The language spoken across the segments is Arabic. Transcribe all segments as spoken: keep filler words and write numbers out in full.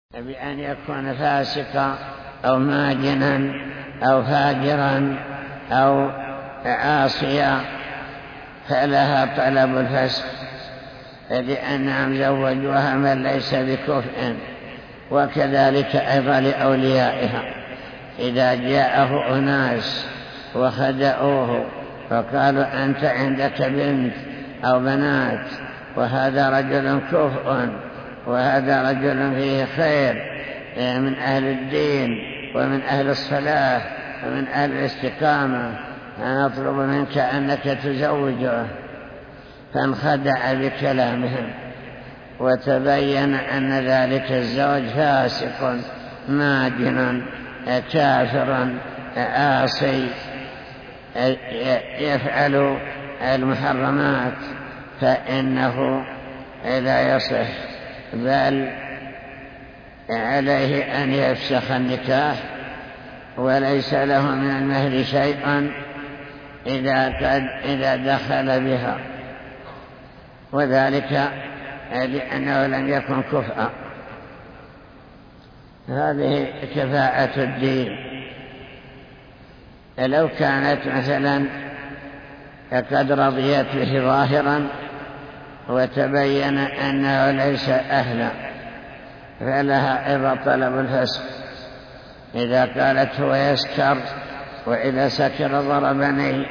بأن يكون فاسقا أو ماجنا أو فاجرا أو عاصيا فلها طلب الفسق، لأنهم زوجوها من ليس بكفء. وكذلك أيضا لأوليائها، إذا جاءه أناس وخدعوه فقالوا أنت عندك بنت أو بنات وهذا رجل كفء وهذا رجل فيه خير من أهل الدين ومن أهل الصلاة ومن أهل الاستقامة، نطلب منك أنك تزوجه، فانخدع بكلامهم وتبين أن ذلك الزوج فاسق ماجن كافر عاصي يفعل المحرمات، فإنه لا يصح، بل عليه أن يفسخ النكاح وليس له من المهر شيء إذا, إذا دخل بها، وذلك لأنه لم يكن كفءا. هذه كفاءة الدين. لو كانت مثلا قد رضيت به ظاهرا وتبين أنه ليس أهلا فلها أيضا طلب الفسق. إذا قالت هو يسكر وإذا سكر ضربني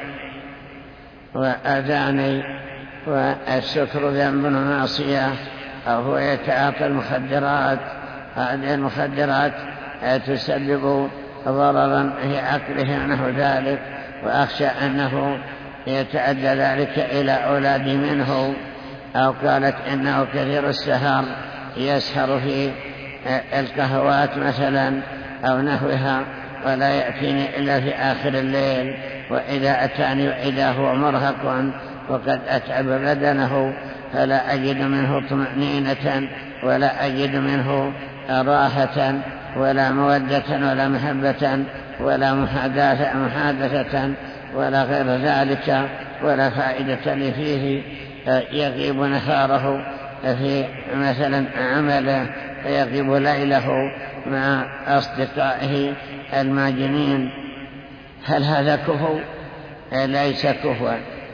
وأذاني والسكر ذنب معصية، أو هو يتعاطى المخدرات، هذه المخدرات تسبب ضررا في عقله ونحو ذلك، وأخشى أنه يتعدى ذلك إلى أولادي منه. أو قالت إنه كثير السهر يسهر في القهوات مثلا أو نحوها ولا يأتيني إلا في آخر الليل، وإذا أتاني إذا هو مرهق وقد أتعب بدنه فلا أجد منه طمأنينة ولا أجد منه راحة ولا مودة ولا محبة ولا محادثة ولا غير ذلك ولا فائدة لي فيه. يغيب نهاره في مثلا عمله ويغيب ليله مع أصدقائه الماجنين. هل هذا كفو؟ ليس كفوا.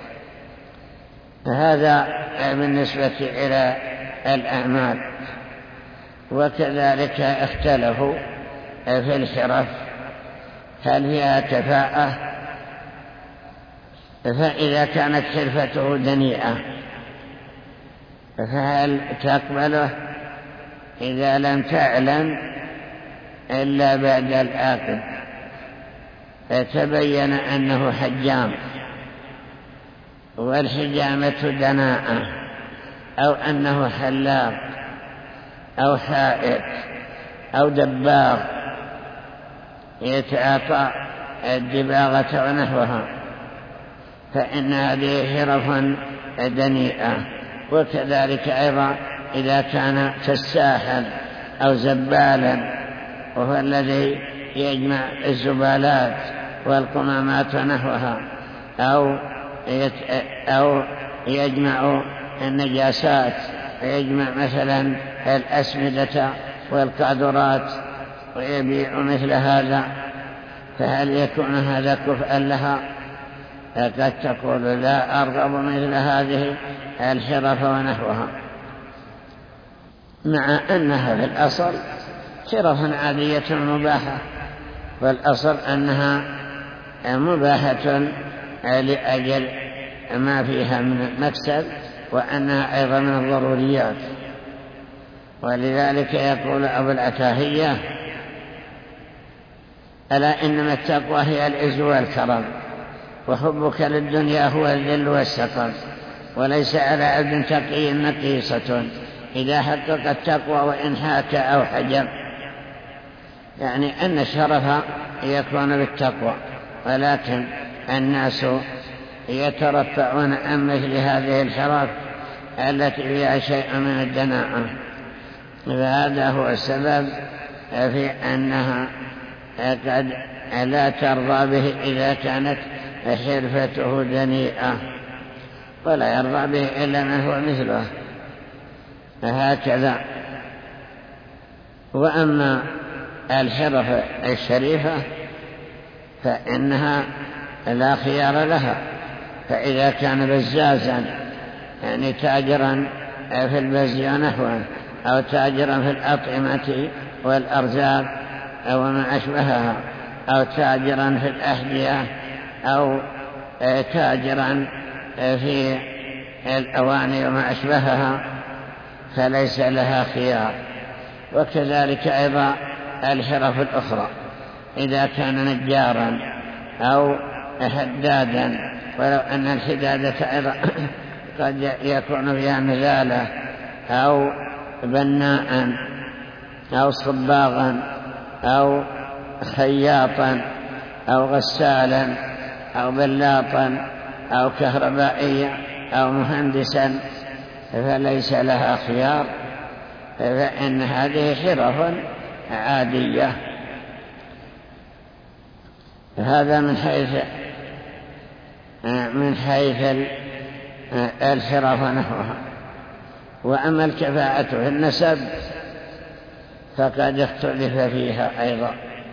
هذا بالنسبة إلى الأعمال. وكذلك اختلفوا في الحرف، هل فيها كفاءة؟ فإذا كانت حرفته دنيئة فهل تقبله إذا لم تعلم إلا بعد العقد فتبين أنه حجام، والحجامة دناءة، أو أنه حلاق أو حائط أو دباغ يتعاطى الدباغة ونحوها، فإن هذه حرف دنيئة. وكذلك أيضا إذا كان فساحا أو زبالا، وهو الذي يجمع الزبالات والقمامات ونحوها، أو أو يجمع النجاسات، ويجمع مثلا الأسمدة والقاذورات ويبيع مثل هذا، فهل يكون هذا كفءا لها؟ قد تقول لا أرغب مثل هذه الحرف ونحوها، مع أنها في الأصل حرف عادية مباحة، والأصل أنها مباحة لأجل ما فيها من مكسب، وأنها أيضا من الضروريات. ولذلك يقول أبو العتاهية: ألا إنما التقوى هي العز والكرم، وحبك للدنيا هو الذل والسقم، وليس على عبد تقي نقيصة إذا حقق التقوى وإن حاك أو حجم. يعني أن الشرف يكون بالتقوى، ولكن الناس يترفعون عن مثل هذه الحرف التي فيها شيء من الدناءة، فهذا هو السبب في أنها قد لا ترضى به إذا كانت حرفته دنيئة، ولا يرضى به إلا من هو مثله. هكذا. وأما الحرف الشريفة فإنها لا خيار لها، فإذا كان بزازا يعني تاجرا في البز ونحوه، أو تاجرا في الأطعمة والأرزاق أو ما أشبهها، أو تاجرا في الأحذية، أو تاجرا في الأواني وما أشبهها، فليس لها خيار. وكذلك أيضا الحرف الأخرى، إذا كان نجارا أو حدادا، ولو أن الحدادة أيضا قد يكون فيها نزالة، أو بناء أو صباغا أو خياطا أو غسالا أو بلاطا أو كهربائيا أو مهندسا، فليس لها خيار، فإن هذه حرف عادية. هذا من حيث من حيث الحرف ونحوها. وأما الكفاءة في النسب فقد اختلف فيها أيضا،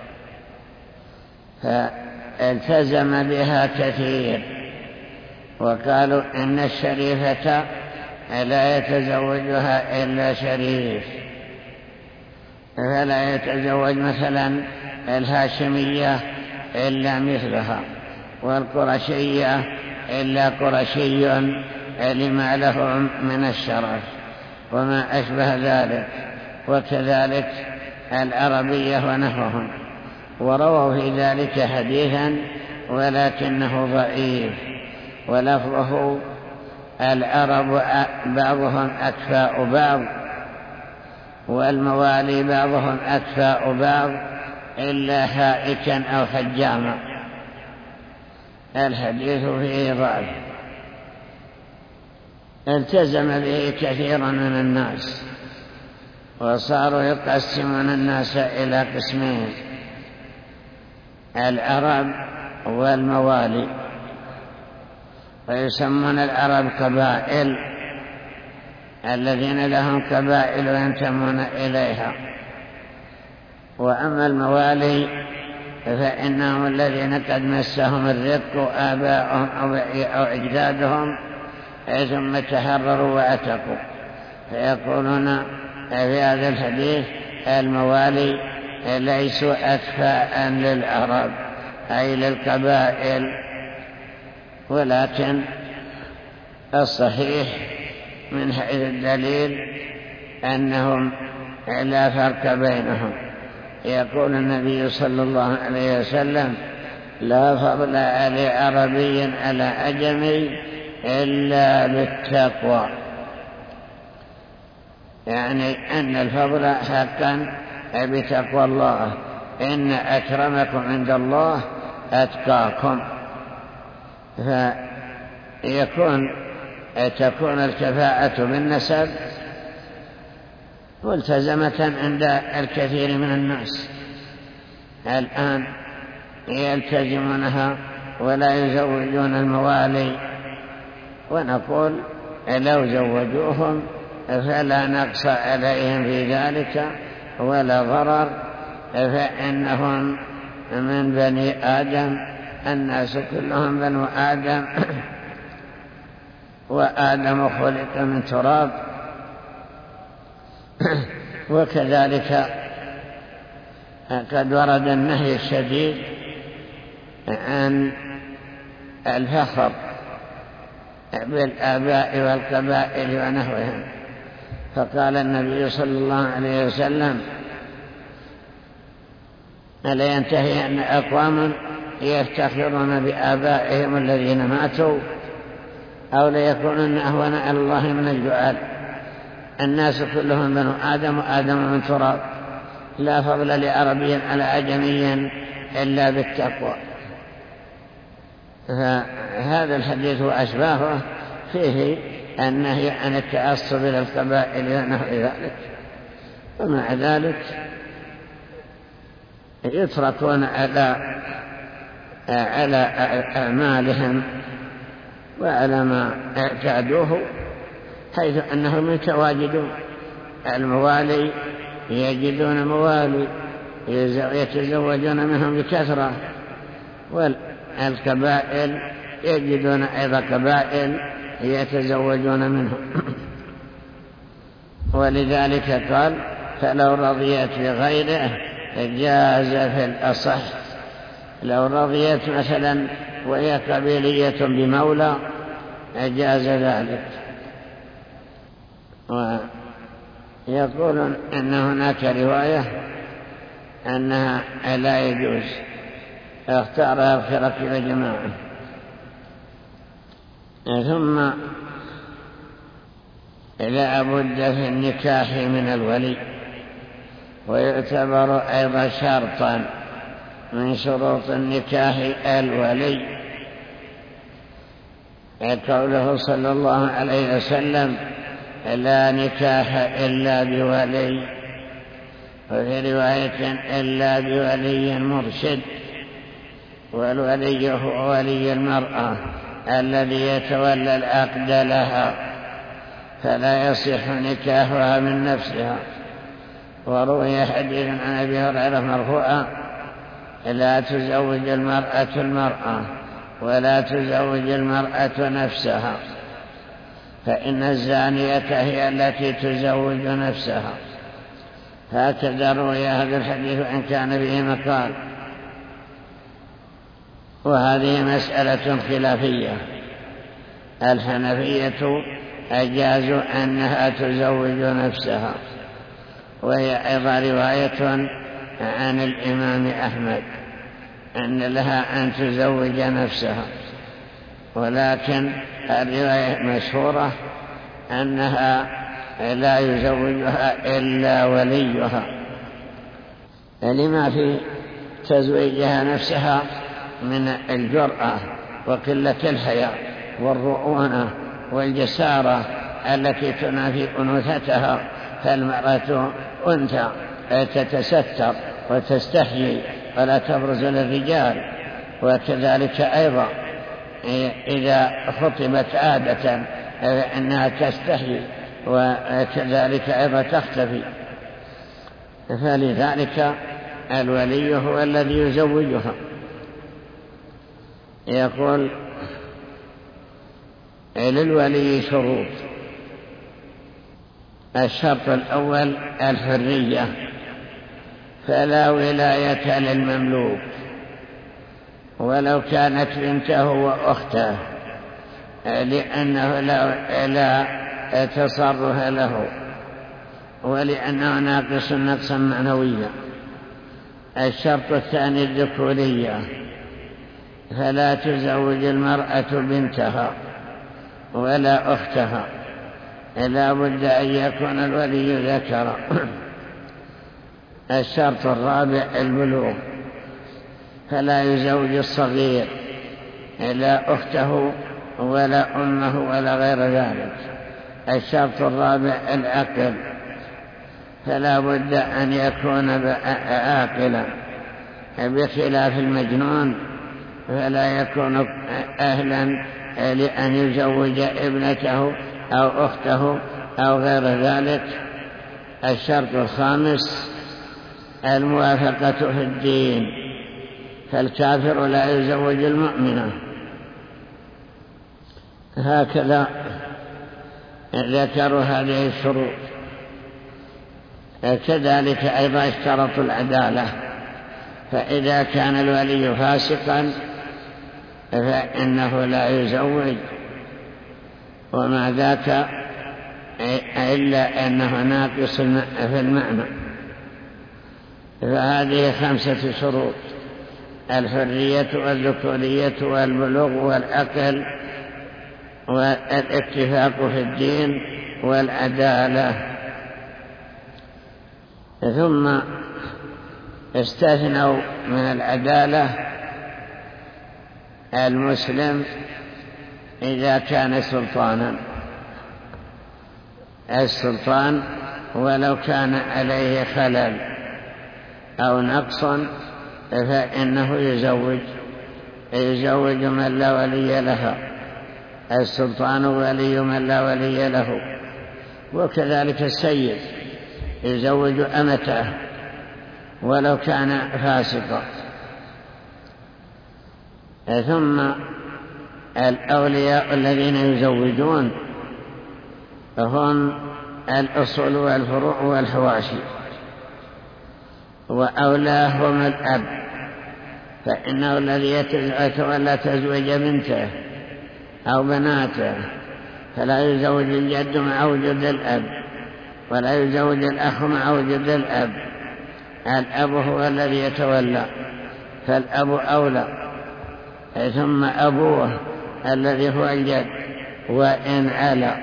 فالتزم بها كثير، وقالوا إن الشريفة لا يتزوجها إلا شريف، فلا يتزوج مثلا الهاشمية إلا مثلها، والقرشية إلا قرشي لما له من الشرف وما أشبه ذلك، وكذلك العربية ونحوهم. ورووا في ذلك حديثا ولكنه ضعيف، ولفظه العرب بعضهم أكفاء بعض، والموالي بعضهم أكفاء بعض إلا حائكا أو حجاما. الحديث فيه ضعف، التزم به كثير من الناس، وصاروا يقسمون الناس إلى قسمين: العرب والموالي. ويسمون العرب قبائل، الذين لهم قبائل ينتمون إليها. وأما الموالي فإنهم الذين قد مسهم الرق آباؤهم أو أجدادهم ثم تحرروا وأتقوا، فيقولون في هذا الحديث الموالي ليسوا أكفاء للعرب أي للقبائل، ولكن الصحيح من حيث الدليل أنهم لا فرق بينهم. يقول النبي صلى الله عليه وسلم: لا فضل لعربي على أجمي إلا بالتقوى، يعني أن الفضل حقا بتقوى الله، إن أكرمكم عند الله أتقاكم. فيكون تكون الكفاءة بالنسب ملتزمة عند الكثير من الناس الآن، يلتزمونها ولا يزوجون الموالي، ونقول لو زوجوهم فلا نقص عليهم في ذلك ولا ضرر، فإنهم من بني آدم، الناس كلهم بنو آدم، وآدم خلق من تراب. وكذلك قد ورد النهي الشديد عن الفخر بالآباء والقبائل ونحوهم، فقال النبي صلى الله عليه وسلم: ألا ينتهي أن أقوام يفتخرون بآبائهم الذين ماتوا، أو ليكونن أهون على الله من الجعال. الناس كلهم بنو آدم، وآدم من تراب، لا فضل لعربي على أجمي إلا بالتقوى. فهذا الحديث وأشباهه فيه النهي عن التعصب للقبائل ونحو ذلك، ومع ذلك يتركون على على أعمالهم وعلى ما اعتادوه، حيث أنهم يتواجدون. الموالي يجدون موالي يتزوجون منهم بكثرة، والقبائل يجدون أيضا قبائل يتزوجون منهم. ولذلك قال فلو رضيت بغيره جاز في الأصح. لو رضيت مثلا وهي قبيلية بمولى جاز ذلك. ويقولون أن هناك رواية أنها لا يجوز، اختارها الخرق وجماعة. ثم لا بد في النكاح من الولي، ويعتبر أيضا شرطا من شروط النكاح الولي، قوله صلى الله عليه وسلم لا نكاح إلا بولي، وفي رواية إلا بولي مرشد. والولي هو ولي المرأة الذي يتولى العقد لها، فلا يصح نكاحها من نفسها. وروي حديث عن أبي هريرة مرفوعا لا تزوج المرأة المرأة ولا تزوج المرأة نفسها، فإن الزانية هي التي تزوج نفسها. هكذا روي هذا الحديث وإن كان به مقال. وهذه مسألة خلافية. الحنفية أجازوا أنها تزوج نفسها، وهي أيضا رواية عن الإمام أحمد أن لها أن تزوج نفسها، ولكن الرواية مشهورة أنها لا يزوجها إلا وليها، لما في تزويجها نفسها من الجرأة وقلة الحياء والرؤونة والجسارة التي تنافي أنوثتها. فالمرأة أنثى تتستر وتستحيي ولا تبرز للرجال، وكذلك أيضا إذا خطبت عادة فإنها تستحيي، وكذلك أيضا تختفي. فلذلك الولي هو الذي يزوجها. يقول للولي شروط. الشرط الأول الحرية، فلا ولاية للمملوك ولو كانت بنته وأخته، لأنه لا تصرف له، ولأنه ناقص نقصا معنويا. الشرط الثاني الذكورية، فلا تزوج المرأة بنتها ولا أختها، لا بد أن يكون الولي ذكرا. الشرط الرابع البلوغ، فلا يزوج الصغير لا أخته ولا أمه ولا غير ذلك. الشرط الرابع العقل، فلا بد أن يكون عاقلا، بخلاف المجنون فلا يكون أهلا لأن يزوج ابنته أو أخته أو غير ذلك. الشرط الخامس الموافقة في الدين، فالكافر لا يزوج المؤمنة. هكذا ذكروا هذه الشروط. كذلك أيضا اشترطوا العدالة، فإذا كان الولي فاسقا فإنه لا يزوج، ومع ذاك إلا أنه ناقص في المعنى. فهذه خمسة شروط: الحرية والذكورية والبلوغ والعقل والاتفاق في الدين والعدالة. ثم استثنوا من العدالة المسلم إذا كان سلطانا. السلطان ولو كان عليه خلل أو نقص فإنه يزوج يزوج من لا ولي لها. السلطان ولي من لا ولي له، وكذلك السيد يزوج أمته ولو كان فاسقا. ثم الأولياء الذين يزوجون هم الأصول والفروع والحواشي، وأولاهم الأب، فإنه الذي يتولى تزويج بنته أو بناته فلا يزوج الجد مع وجود الأب، ولا يزوج الأخ مع وجود الأب. الأب هو الذي يتولى، فالأب أولى، ثم أبوه الذي هو الجد وإن علا،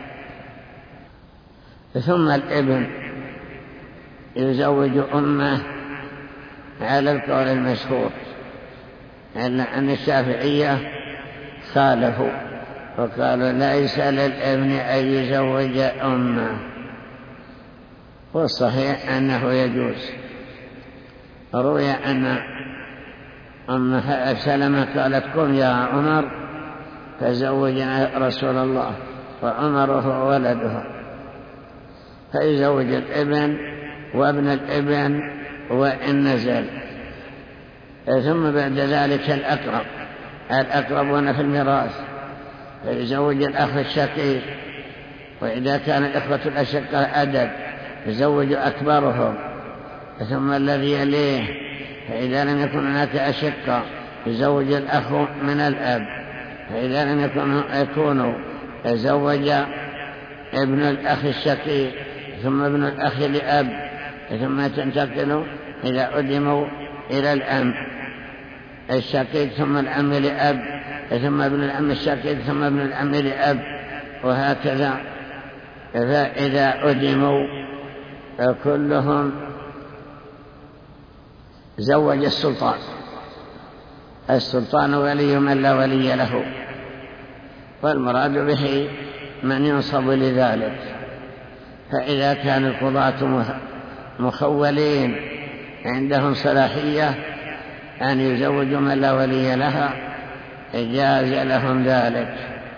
ثم الابن يزوج أمه على القول المشهور، أن الشافعية خالفوا وقالوا ليس للابن أن يزوج أمه، والصحيح أنه يجوز. روي أن أم سلمة قالت قم يا عمر فزوجنا رسول الله، وعمر هو ولدها، فيزوج الابن وابن الابن وإن نزل. ثم بعد ذلك الأقرب الأقربون في الميراث، فيزوج الأخ الشقيق، وإذا كان الإخوة الأشقاء عدد يزوج أكبرهم، ثم الذي يليه، فإذا لم يكن هناك أشقاء يزوج الأخ من الأب، فإذا لم يكونوا يزوج ابن الأخ الشقيق، ثم ابن الأخ لأب، ثم تنتقل إذا أدموا إلى الأم الشقيق، ثم العم لأب، ثم ابن العم الشقيق، ثم ابن العم لأب، وهكذا. فإذا أدموا كلهم زوج السلطان. السلطان ولي من لا ولي له، والمراد به من ينصب لذلك. فإذا كان القضاة مخولين عندهم صلاحية أن يزوجوا من لا ولي لها جاز لهم ذلك.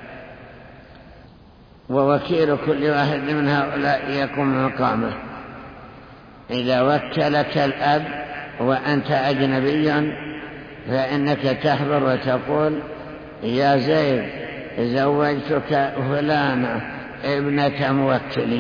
ووكيل كل واحد من هؤلاء يقوم مقامه. إذا وكلك الأب وأنت أجنبي فإنك تحضر وتقول يا زيد زوجتك فلانة ابنة موكلي،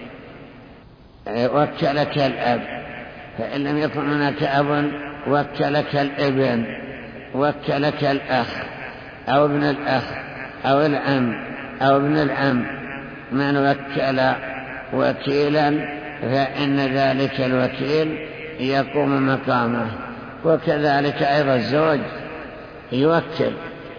وكلك الأب. فإن لم يكن هناك أب وكلك الابن، وكلك الأخ أو ابن الأخ أو العم أو ابن العم، من وكل وكيلا فإن ذلك الوكيل يقوم مقامه. وكذلك أيضا الزوج يوكل،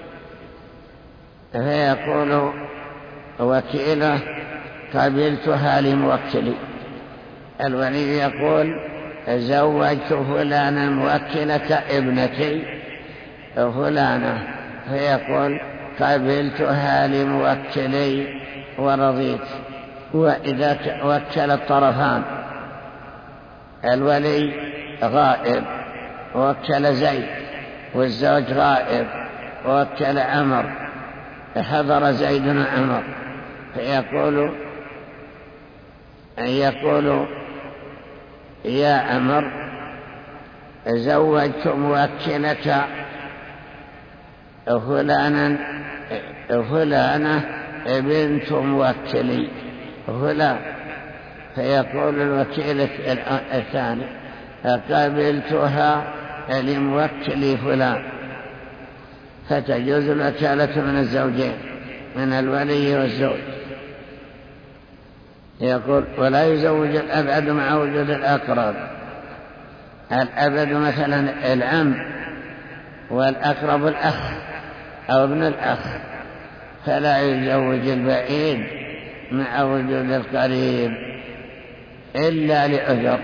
فيقول وكيله قبلتها لموكلي. الولي يقول زوجت فلانا موكلك ابنتي فلانة، فيقول قبلتها لموكلي ورضيت. وإذا وكل الطرفان، الولي غائب ووكل زيد، والزوج غائب ووكل عمر، حضر زيد وعمر، فيقول يقول يا عمر زوجت موكلك فلانا فلانة بنت موكلي فلان، فيقول الوكيل الثاني قبلتها لموكلي فلان. فتجوز الوكالة من الزوجين، من الولي والزوج. يقول ولا يزوج الأبعد مع وجود الأقرب. الأبعد مثلا العم، والأقرب الأخ أو ابن الأخ، فلا يزوج البعيد مع وجود القريب إلا لعذر،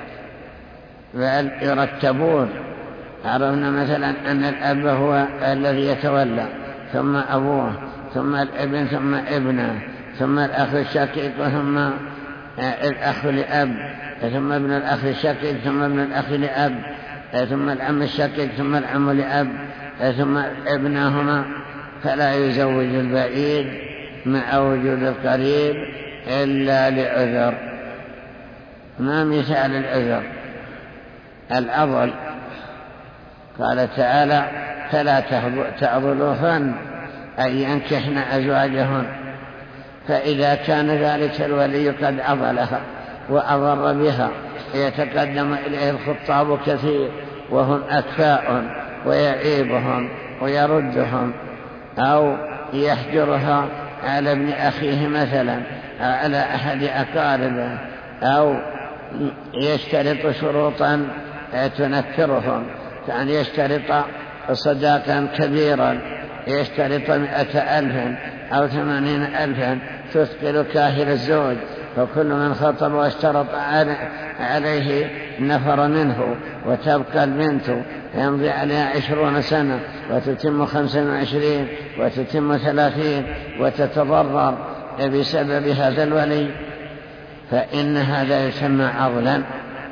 بل يرتبون. عرفنا مثلا أن الأب هو الذي يتولى، ثم أبوه، ثم الابن، ثم ابنه، ثم الأخ الشقيق، ثم الأخ لأب، ثم ابن الأخ الشقيق، ثم ابن الأخ لأب، ثم العم الشقيق، ثم العم لأب، ثم ابنهما. فلا يزوج البعيد مع وجود القريب إلا لعذر. ما مثال العذر؟ العضل قال تعالى فلا تعضلوهن أن ينكحن أزواجهن، فإذا كان ذلك الولي قد عضلها وأضر بها يتقدم إليه الخطاب كثير وهم أكفاء ويعيبهم ويردهم، أو يحجرها على ابن أخيه مثلا أو على أحد أقاربه، أو يشترط شروطا تنفرهم، كأن يشترط صداقا كبيرا، يشترط مئة ألف أو ثمانين ألفا تثقل كاهل الزوج، فكل من خطب واشترط عليه نفر منه، وتبقى البنت يمضي عليها عشرون سنة وتتم خمسا وعشرين وتتم ثلاثين وتتضرر بسبب هذا الولي، فإن هذا يسمى عضلا،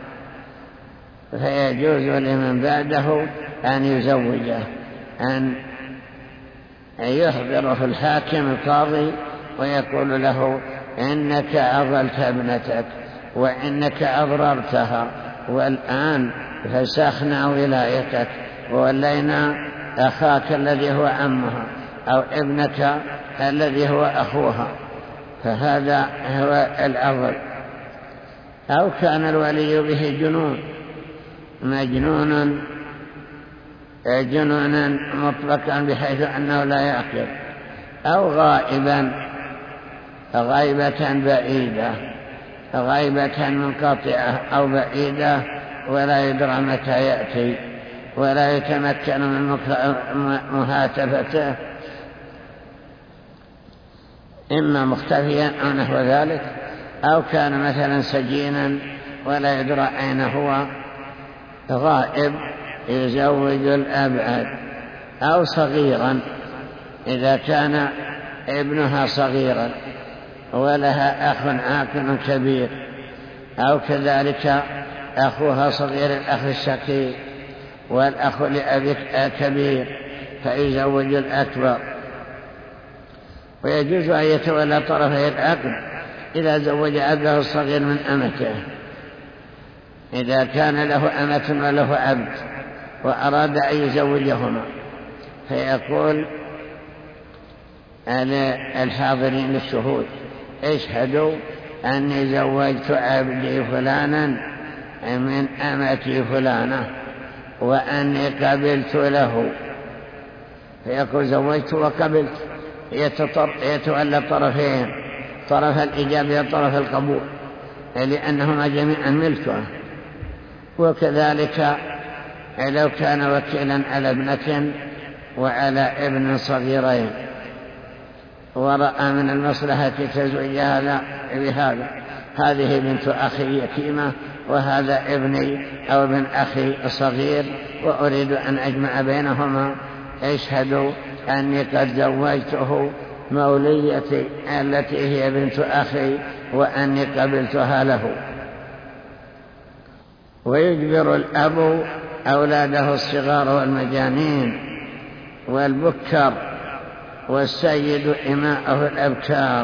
فيجوز لمن بعده أن يزوجه، أن يحضره الحاكم القاضي ويقول له إنك عضلت ابنتك وإنك أضررتها، والآن فسخنا ولايتك وولينا أخاك الذي هو عمها أو ابنك الذي هو أخوها، فهذا هو العضل. أو كان الولي به جنون، مجنون جنونا مطلقا بحيث أنه لا يعقل، أو غائبا غيبة بعيدة، غيبة منقطعة أو بعيدة ولا يدرى متى يأتي ولا يتمكن من مهاتفته، إما مختفيا أو نحو ذلك، أو كان مثلا سجينا ولا يدرى أين هو، غائب يزوج الأبعد، أو صغيرا إذا كان ابنها صغيرا ولها أخ عاقل كبير، أو كذلك أخوها صغير الأخ الشقيق والأخ لأبيك كبير فيزوج الأكبر. ويجوز أن يتولى طرفي العقد إذا زوج عبده الصغير من أمته، إذا كان له أمة وله عبد وأراد أن يزوجهما، فيقول الحاضرين للشهود اشهدوا أني زوجت عبدي فلانا من أمتي فلانة وأني قبلت له، فيقول زوجت وقبلت، يتولى طرفين، طرف الإجابة وطرف القبول، لأنهما جميعا ملكه. وكذلك لو كان وكيلا على ابنة وعلى ابن صغيرين ورأى من المصلحة تزوج هذا بهذا، هذه بنت أخي يتيمة وهذا ابني أو ابن أخي صغير وأريد أن أجمع بينهما، اشهدوا أني قد زوجته موليتي التي هي بنت أخي وأني قبلتها له. ويجبر الأب أولاده الصغار والمجانين والبكر والسيد إماءه الأبكار.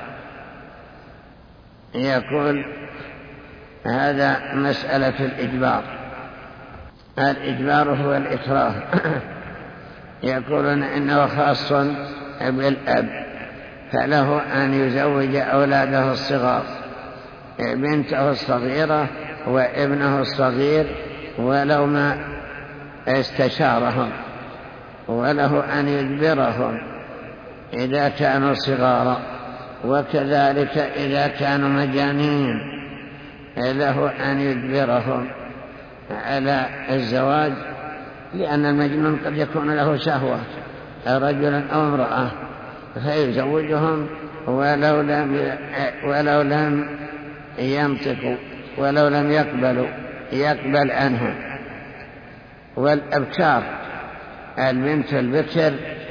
يقول هذا مسألة الإجبار، الإجبار هو الإكراه. يقولون إنه خاص بالأب، فله أن يزوج أولاده الصغار، بنته الصغيرة وابنه الصغير ولو ما استشارهم، وله أن يجبرهم إذا كانوا صغارا، وكذلك إذا كانوا مجانين له أن يجبرهم على الزواج، لأن المجنون قد يكون له شهوة رجلا أو امرأة فيزوجهم ولو لم ولو لم ينطقوا ولو لم يقبلوا يقبل عنهم. والأبكار البنت البكر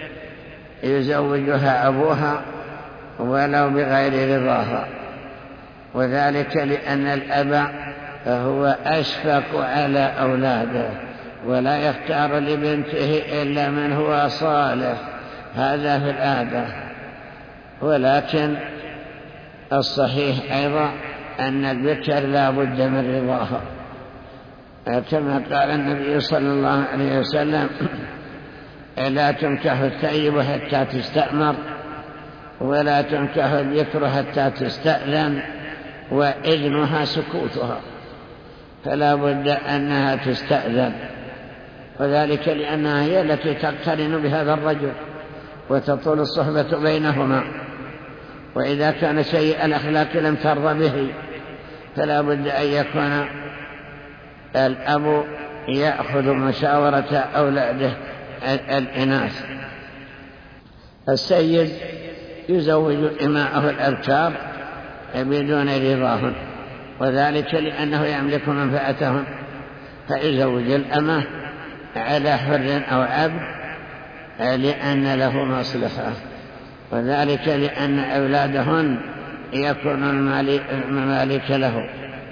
يزوجها أبوها ولو بغير رضاها، وذلك لأن الأب هو أشفق على أولاده ولا يختار لبنته إلا من هو صالح، هذا في العادة. ولكن الصحيح أيضا أن البكر لا بد من رضاها، كما قال النبي صلى الله عليه وسلم: لا تنكح الثيب حتى تستأمر، ولا تنكح البكر حتى تستأذن، وإذنها سكوتها، فلا بد أنها تستأذن، وذلك لأنها هي التي تقترن بهذا الرجل وتطول الصحبة بينهما، وإذا كان سيء الأخلاق لم ترضى به، فلا بد أن يكون الأب يأخذ مشاورة أولاده الإناث. السيد يزوج إماءه الأبكار بدون رضاهن، وذلك لأنه يملك منفعتهن، فيزوج الأمة على حر أو عبد لأن له مصلحة، وذلك لأن أولادهن يكونون ممالك له.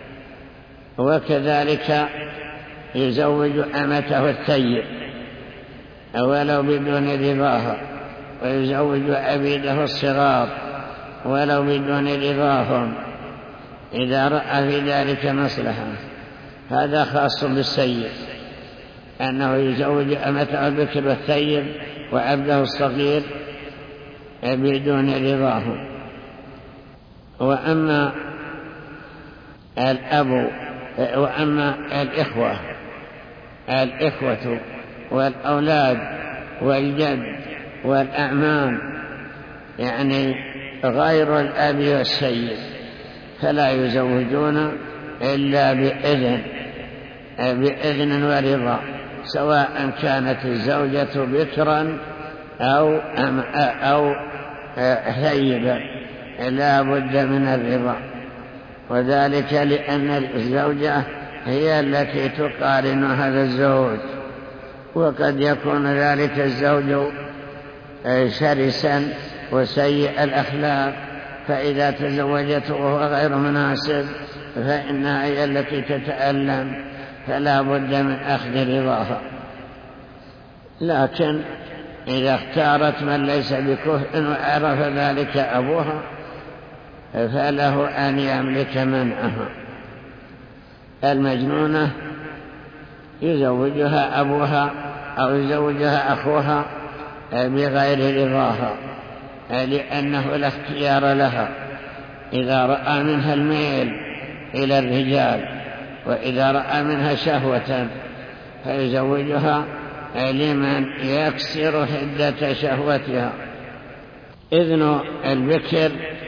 وكذلك يزوج أمته الثيب ولو بدون رضاها، ويزوج عبيده الصغار ولو بدون رضاهم إذا رأى في ذلك مصلحة. هذا خاص بالسيد، أنه يزوج أمته البكر والثيب وعبده الصغير بدون رضاهم. وأما الأب وأما الإخوة الإخوة والأولاد والجد والأعمام، يعني غير الأب والسيد، فلا يزوجون إلا بإذن بإذن ورضا، سواء كانت الزوجة بكرا أو أو ثيبا، لا بد من الرضا، وذلك لأن الزوجة هي التي تقارن هذا الزوج، وقد يكون ذلك الزوج شرسا وسيء الأخلاق، فإذا تزوجته وهو غير مناسب فإنها هي التي تتألم، فلا بد من أخذ رضاها. لكن إذا اختارت من ليس بكفء وعرف ذلك أبوها فله أن يملك منعها. المجنونة يزوجها أبوها أو يزوجها أخوها بغير رضاها، لأنه لا اختيار لها، إذا رأى منها الميل إلى الرجال وإذا رأى منها شهوة فيزوجها لمن يكسر حدة شهوتها. إذن البكر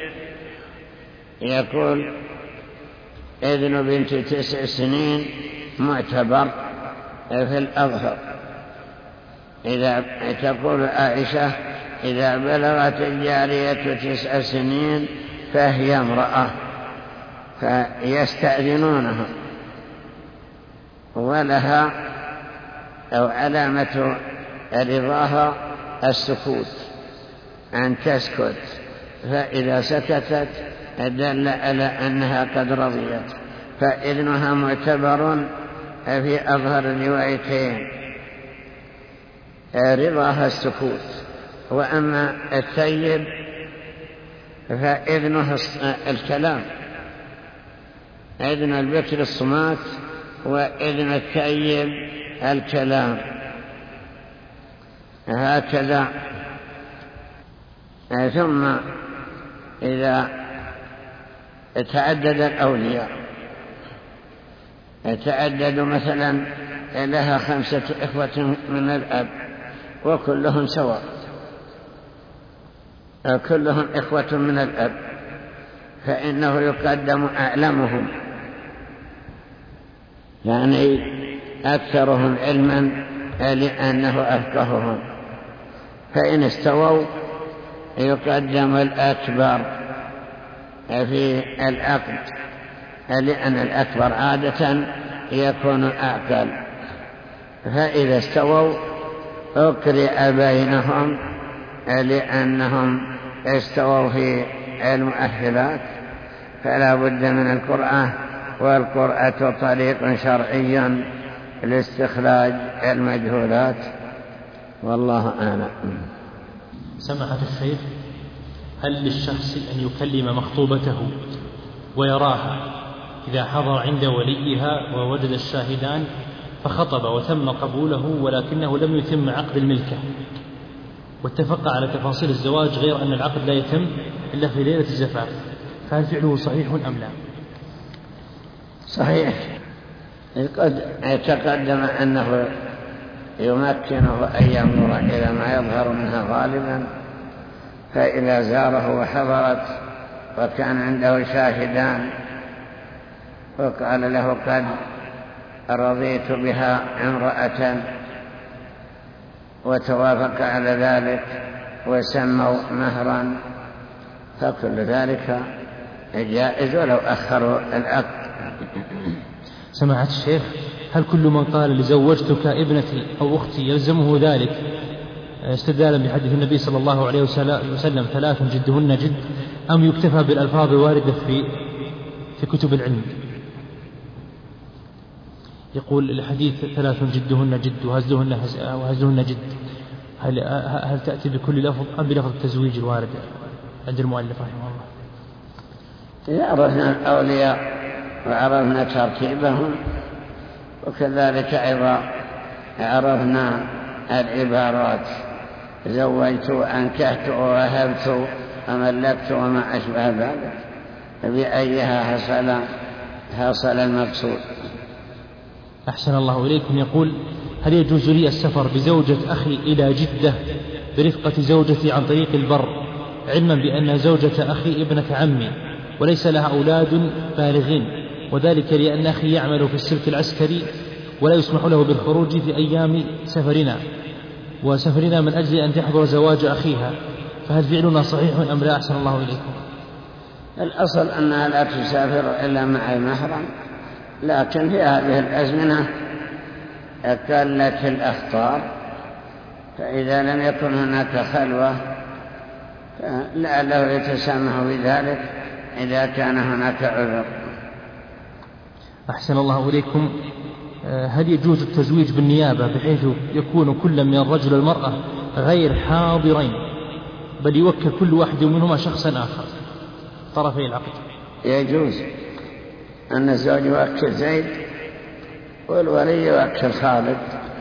يقول: إذن بنت تسع سنين معتبر في الأظهر. إذا تقول عائشة: إذا بلغت الجارية تسع سنين فهي امرأة، فيستأذنونها، ولها أو علامة رضاها السكوت، أن تسكت، فإذا سكتت دل على أنها قد رضيت، فإذنها معتبر في أظهر الروايتين، رضاها السكوت. وأما الثيب فإذنها الكلام، إذن البكر الصمات وإذن الثيب الكلام. هكذا. ثم إذا تعدد الأولياء، تعدد مثلا لها خمسة إخوة من الأب وكلهم سواء، كلهم إخوة من الأب، فإنه يقدم أعلمهم، يعني أكثرهم علما لأنه أفقههم، فإن استووا يقدم الأكبر في العقد، لأن الأكبر عادة يكون أعقل، فإذا استووا أقرئ بينهم لأنهم استووا في المؤهلات، فلا بد من القرآن، والقرآن طريق شرعي لاستخراج المجهولات، والله أعلم. سماحة الشيخ، هل للشخص أن يكلم مخطوبته ويراها إذا حضر عند وليها ووجد الشاهدان فخطب وتم قبوله ولكنه لم يتم عقد الملكة، واتفق على تفاصيل الزواج غير أن العقد لا يتم إلا في ليلة الزفاف، فهل فعله صحيح أم لا؟ صحيح. قد يتقدم أنه يمكنه أن ينظر إلى ما يظهر منها غالبا، فإذا زاره وحضرت وكان عنده شاهدان وقال له قد رضيت بها امرأة وتوافق على ذلك وسموا مهرا، فكل ذلك جائز ولو أخروا العقد. سماحة الشيخ، هل كل من قال لزوجتك ابنتي أو أختي يلزمه ذلك استدلالا بحديث النبي صلى الله عليه وسلم ثلاث جدهن جد، أم يكتفى بالألفاظ الواردة في في كتب العلم؟ يقول الحديث ثلاث جدهن جد وهزلهن وهزلهن جد، هل هل تأتي بكل لفظ أم بلفظ التزويج الوارد عند المؤلف رحمه الله؟ إذا عرفنا الأولياء وعرفنا ترتيبهم، وكذلك أيضا عرفنا العبارات زوجت وأنكحت ووهبت وملكت وما أشبه ذلك، بأيها حصل حصل المقصود. أحسن الله إليكم. يقول هل يجوز لي السفر بزوجة أخي إلى جدة برفقة زوجتي عن طريق البر، علما بأن زوجة أخي ابنة عمي وليس لها أولاد بالغين، وذلك لأن أخي يعمل في السلك العسكري ولا يسمح له بالخروج في أيام سفرنا، وسفرنا من أجل أن تحضر زواج أخيها، فهل فعلنا صحيح أم لا؟ أحسن الله إليكم. الأصل أنها لا تسافر إلا مع المحرم، لكن في هذه الأزمنة قلت الأخطار، فإذا لم يكن هناك خلوة لعله يتسامح بذلك إذا كان هناك عذر. أحسن الله إليكم. هل يجوز التزويج بالنيابة بحيث يكون كل من الرجل والمرأة غير حاضرين، بل يوكل كل واحد منهما شخصا آخر طرفي العقد؟ يجوز أن الزوج يوكل زيد والولي يوكل خالد،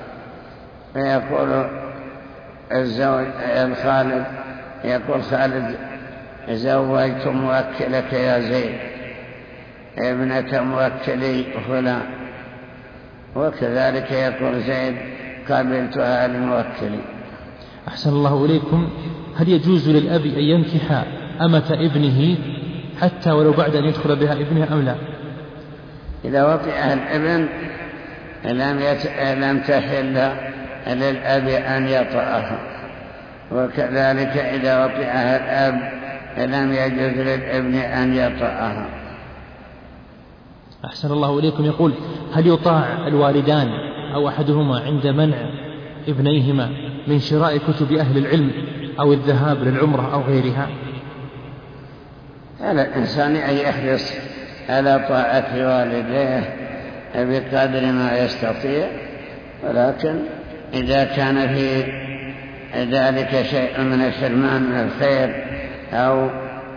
فيقول الزوج الخالد يقول خالد زوجت موكلك يا زيد ابنة موكلي فلان، وكذلك يقول زيد قابلتها لموكلي. أحسن الله إليكم. هل يجوز للأب أن ينكح أمة ابنه حتى ولو بعد أن يدخل بها ابنها أم لا؟ إذا وطئها الابن لم, يت... لم تحل للأب أن يطأها، وكذلك إذا وطئها الأب لم يجوز للابن أن يطأها. أحسن الله إليكم. يقول هل يطاع الوالدان أو أحدهما عند منع ابنيهما من شراء كتب أهل العلم أو الذهاب للعمرة أو غيرها؟ على الإنسان أن يحرص على طاعة والديه بقدر ما يستطيع، ولكن إذا كان في ذلك شيء من الحرمان من الخير أو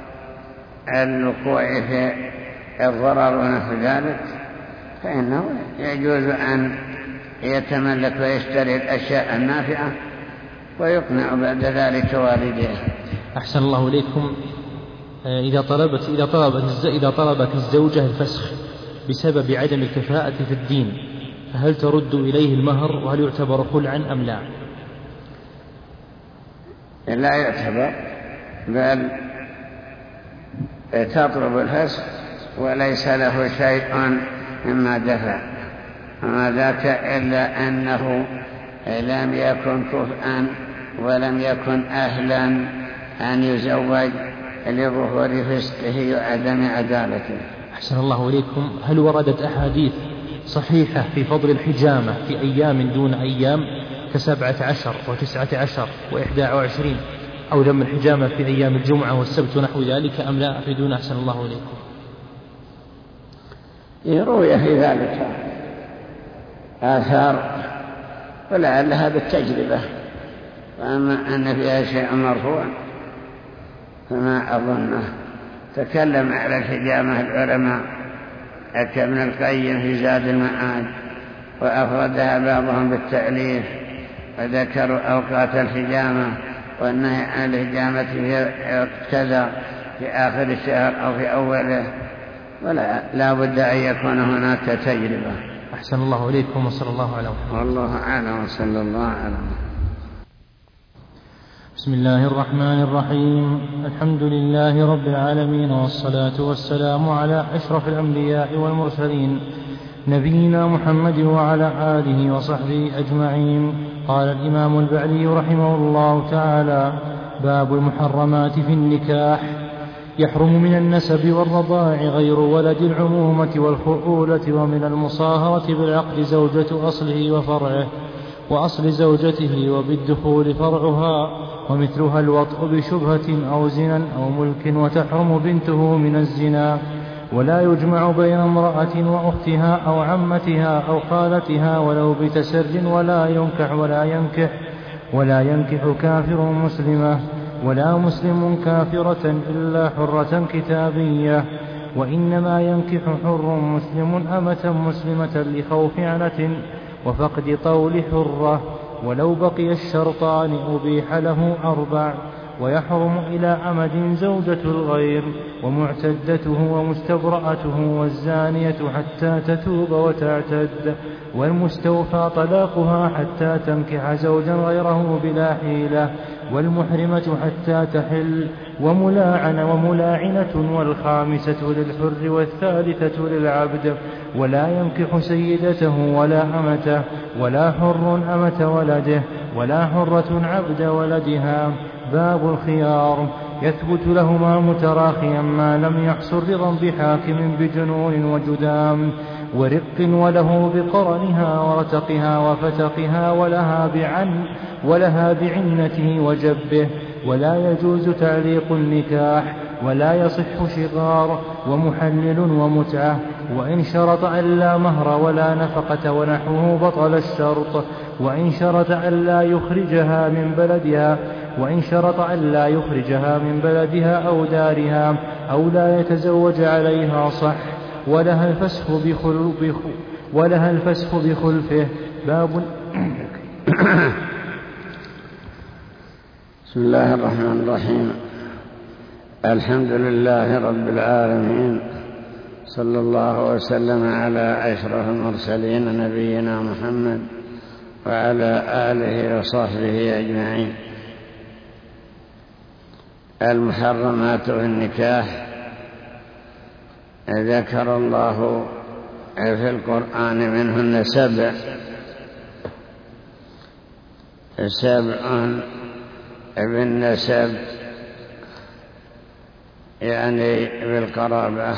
الوقوع في الضرر ونحو ذلك فإنه يجوز أن يتملك ويشتري الأشياء النافعة ويقنع بعد ذلك والديه. أحسن الله إليكم. إذا طلبت إذا طلبت إذا طلبت الزوجة الفسخ بسبب عدم الكفاءة في الدين، فهل ترد إليه المهر وهل يعتبر خلعا أم لا؟ لا يعتبر، بل تطلب الفسخ وليس له شيء مما دفع، وما ذاك إلا أنه لم يكن كفءا ولم يكن أهلا أن يزوج لظهور فسقه وعدم عدالته. أحسن الله إليكم. هل وردت أحاديث صحيحة في فضل الحجامة في أيام دون أيام كسبعة عشر وتسعة عشر وإحدى وعشرين، أو ذم الحجامة في أيام الجمعة والسبت ونحو ذلك أم لا؟ أفيدون أحسن الله إليكم. يروي في ذلك آثار ولعلها بالتجربة، وأما أن فيها شيء مرفوع فما أظنه، تكلم على الحجامة العلماء كابن القيم في زاد المعاد، وأفردها بعضهم بالتأليف، وذكروا أوقات الحجامة والنهي عن الحجامة في كذا في آخر الشهر أو في أوله، ولا لا بد أن يكون هناك تجربة. أحسن الله إليكم وصلى الله على محمد. والله أعلم وصلى الله على محمد. بسم الله الرحمن الرحيم. الحمد لله رب العالمين، والصلاة والسلام على أشرف الأنبياء والمرسلين نبينا محمد وعلى آله وصحبه أجمعين. قال الإمام البعلي رحمه الله تعالى: باب المحرمات في النكاح. يحرم من النسب والرضاع غير ولد العمومة والخؤولة، ومن المصاهرة بالعقد زوجة أصله وفرعه وأصل زوجته وبالدخول فرعها، ومثلها الوطء بشبهة أو زنا أو ملك، وتحرم بنته من الزنا. ولا يجمع بين امرأة وأختها أو عمتها أو خالتها ولو بتسر، ولا ينكح ولا ينكح ولا ينكح كافر مسلمة، ولا مسلم كافرة إلا حرة كتابية. وإنما ينكح حر مسلم أمة مسلمة لخوف عنة وفقد طول حرة، ولو بقي الشرطان أبيح له أربع. ويحرم إلى أمد زوجة الغير ومعتدته ومستبرأته والزانية حتى تتوب وتعتد، والمستوفى طلاقها حتى تنكح زوجا غيره بلا حيلة، والمحرمة حتى تحل، وملاعنة وملاعنة، والخامسة للحر والثالثة للعبد. ولا ينكح سيدته ولا أمته، ولا حر أمة ولده، ولا حرة عبد ولدها. باب الخيار. يثبت لهما متراخيا ما لم يحصل رضا بحاكم بجنون وجدام ورق، وله بقرنها ورتقها وفتقها، ولها بعن ولها بعنته وجبه. ولا يجوز تعليق النكاح، ولا يصح شغار، ومحلل ومتعة. وإن شرط أن لا مهر ولا نفقة ونحوه بطل الشرط. وإن شرط أن لا يخرجها من بلدها وإن شرط أن لا يخرجها من بلدها أو دارها أو لا يتزوج عليها صح. ولها الفسخ بخل بخل ولها الفسخ بخلفه. باب بسم الله الرحمن الرحيم. الحمد لله رب العالمين، صلى الله وسلم على أشرف المرسلين نبينا محمد وعلى آله وصحبه أجمعين. المحرمات في النكاح. ذكر الله في القرآن منهن سبع سبع بالنسب، يعني بالقرابة.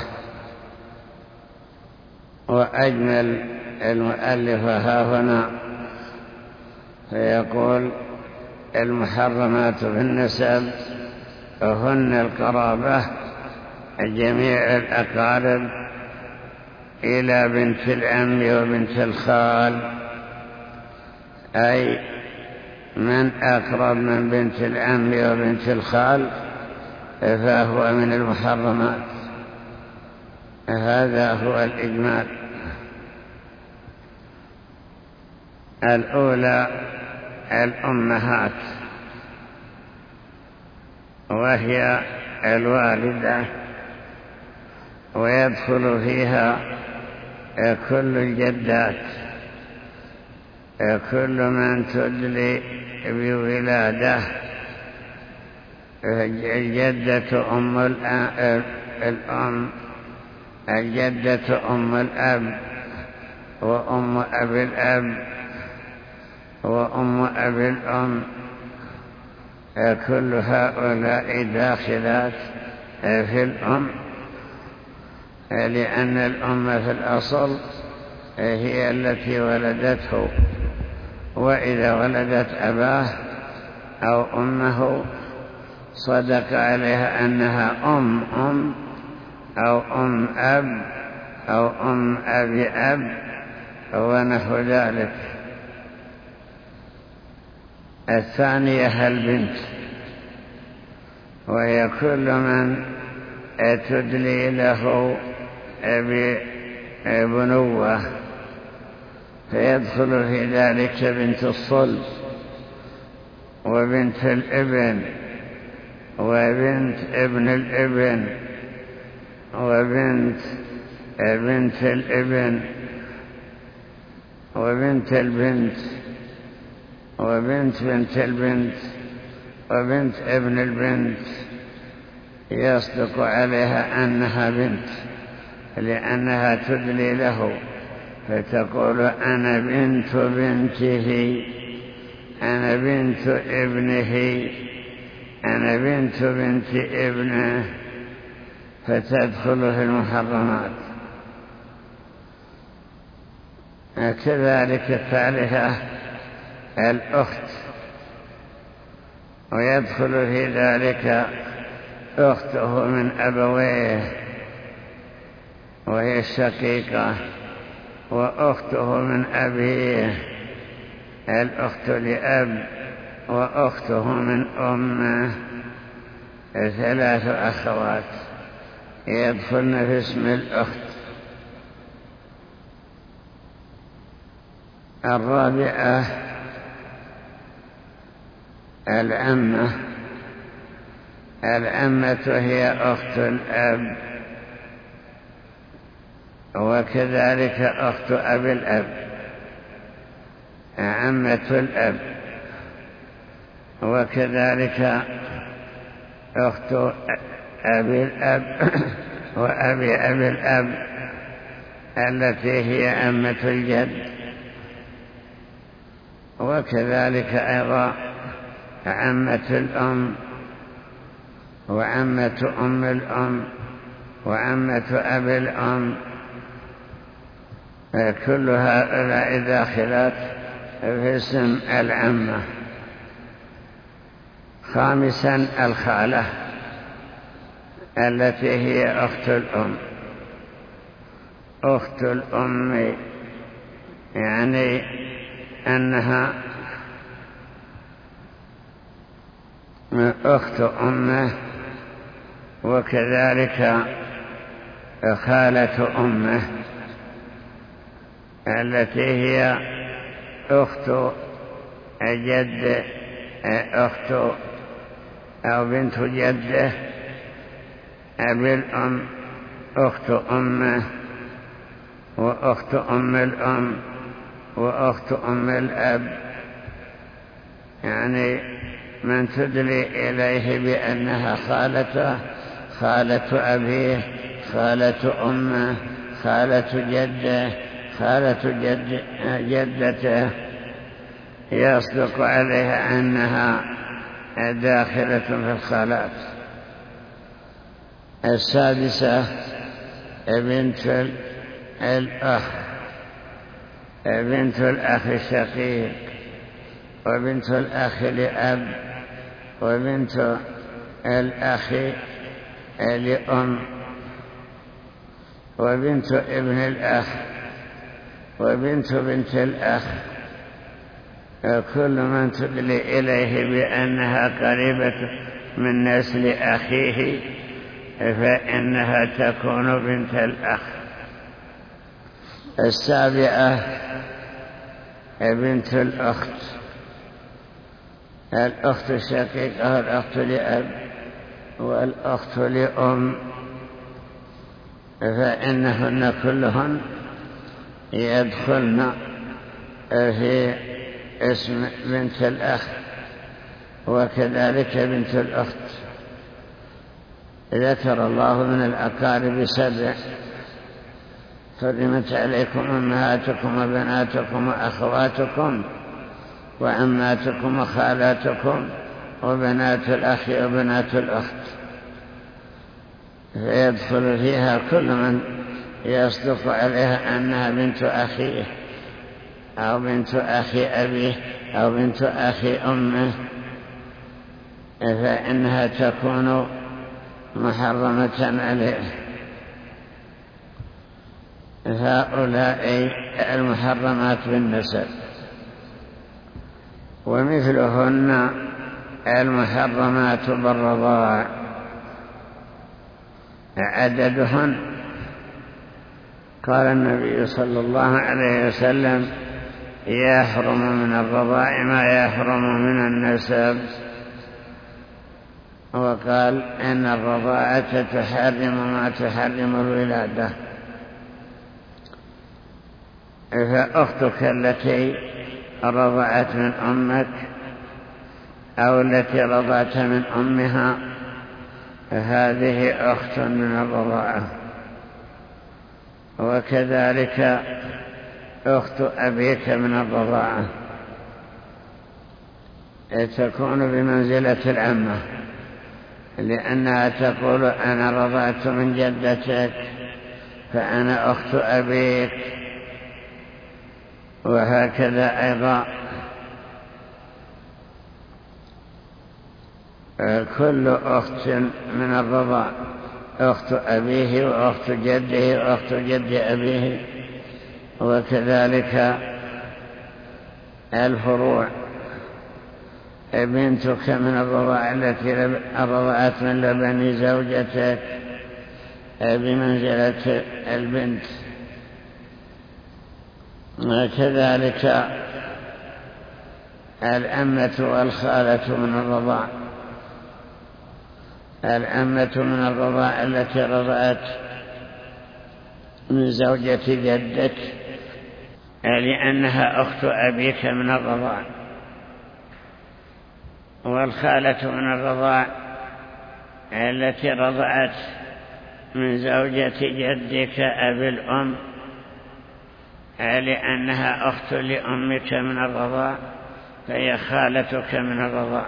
وأجمل المؤلف ها هنا فيقول: المحرمات في النسب هن القرابة، جميع الأقارب إلى بنت العم وبنت الخال، أي من أقرب من بنت العم وبنت الخال فهو من المحرمات. هذا هو الإجمال. الأولى الأمهات، وهي الوالدة، ويدخل فيها كل الجدات، كل من تدلي بولادة. الجدة أم الأم، الجدة أم الأب، وأم أبي الأب، وأم أبي الأم، كل هؤلاء داخلات في الأم، لأن الأم في الأصل هي التي ولدته، وإذا ولدت أباه أو أمه صدق عليها أنها أم أم أو أم أب أو أم أبي أب ونحو ذلك. الثانية البنت، وهي كل من تدلي له ببنوة، فيدخل في ذلك بنت الصلب وبنت الابن وبنت ابن الابن وبنت بنت الابن وبنت البنت وبنت بنت البنت وبنت ابن البنت، يصدق عليها أنها بنت لأنها تدلي له، فتقول أنا بنت بنته، أنا بنت ابنه، أنا بنت بنت ابنه، فتدخل في المحرمات. كذلك فعلها الأخت، ويدخل في ذلك أخته من أبويه وهي الشقيقة، وأخته من أبيه الأخت لأب، وأخته من أمه، ثلاث أخوات يدخلن في اسم الأخت. الرابعة العمة. العمة هي أخت الأب، وكذلك أخت أبي الأب، عمة الأب، وكذلك أخت أبي الأب وأبي أبي الأب التي هي عمة الجد، وكذلك أيضا عمة الأم وعمة أم الأم وعمة أبي الأم، كل هؤلاء داخلات في اسم العمة. خامسا الخالة التي هي أخت الأم. أخت الأم يعني أنها أخت أمه، وكذلك خالة أمه التي هي أخت جد، أخت أو بنت جده. أبي الأم أخت أمه، وأخت أم الأم، وأخت أم الأب، يعني من تدلي إليه بأنها خالته، خالة أبيه، خالة أمه، خالة جده، خالة جد جدته، يصدق عليها أنها داخلة في الخالات. السادسة بنت الأخ، بنت الأخ الشقيق، وبنت الأخ لأب، وبنت الأخ لأم، وبنت ابن الأخ، وبنت بنت الأخ، كل من تدلي إليه بأنها قريبة من نسل أخيه فإنها تكون بنت الأخ. السابعة بنت الأخت، الأخت الشقيقة والأخت لأب والأخت لأم، فإنهن كلهن يدخلن في اسم بنت الأخ، وكذلك بنت الأخت. ذكر الله من الأقارب سبع: حرمت عليكم أمهاتكم وبناتكم وأخواتكم وعماتكم وخالاتكم وبنات الأخ وبنات الأخت، فيدخل فيها كل من يصدق عليها أنها بنت أخيه أو بنت أخي أبيه أو بنت أخي أمه، فإنها تكون محرمة عليه. هؤلاء المحرمات بالنسب، ومثلهن المحرمات بالرضاع، عددهن. قال النبي صلى الله عليه وسلم: يحرم من الرضاع ما يحرم من النسب. وقال إن الرضاعة تحرم ما تحرم الولادة. فأختك التي رضعت من أمك أو التي رضعت من أمها هذه أخت من الرضاعة. وكذلك أخت أبيك من الرضاعة تكون بمنزلة العمة، لأنها تقول: أنا رضعت من جدتك فأنا أخت أبيك. وهكذا أيضا كل أخت من الرضاع، أخت أبيه وأخت جده وأخت جد أبيه. وكذلك الفروع، بنتك من الرضاع التي رضعت من لبن زوجتك بمنزلة البنت. وكذلك الأمة والخالة من الرضاع، الأمة من الرضاع التي رضعت من زوجة جدك لأنها أخت أبيك من الرضاع. والخالة من الرضاع التي رضعت من زوجة جدك أبي الأم لأنها أخت لأمك من الرضاع، فهي خالتك من الرضاع.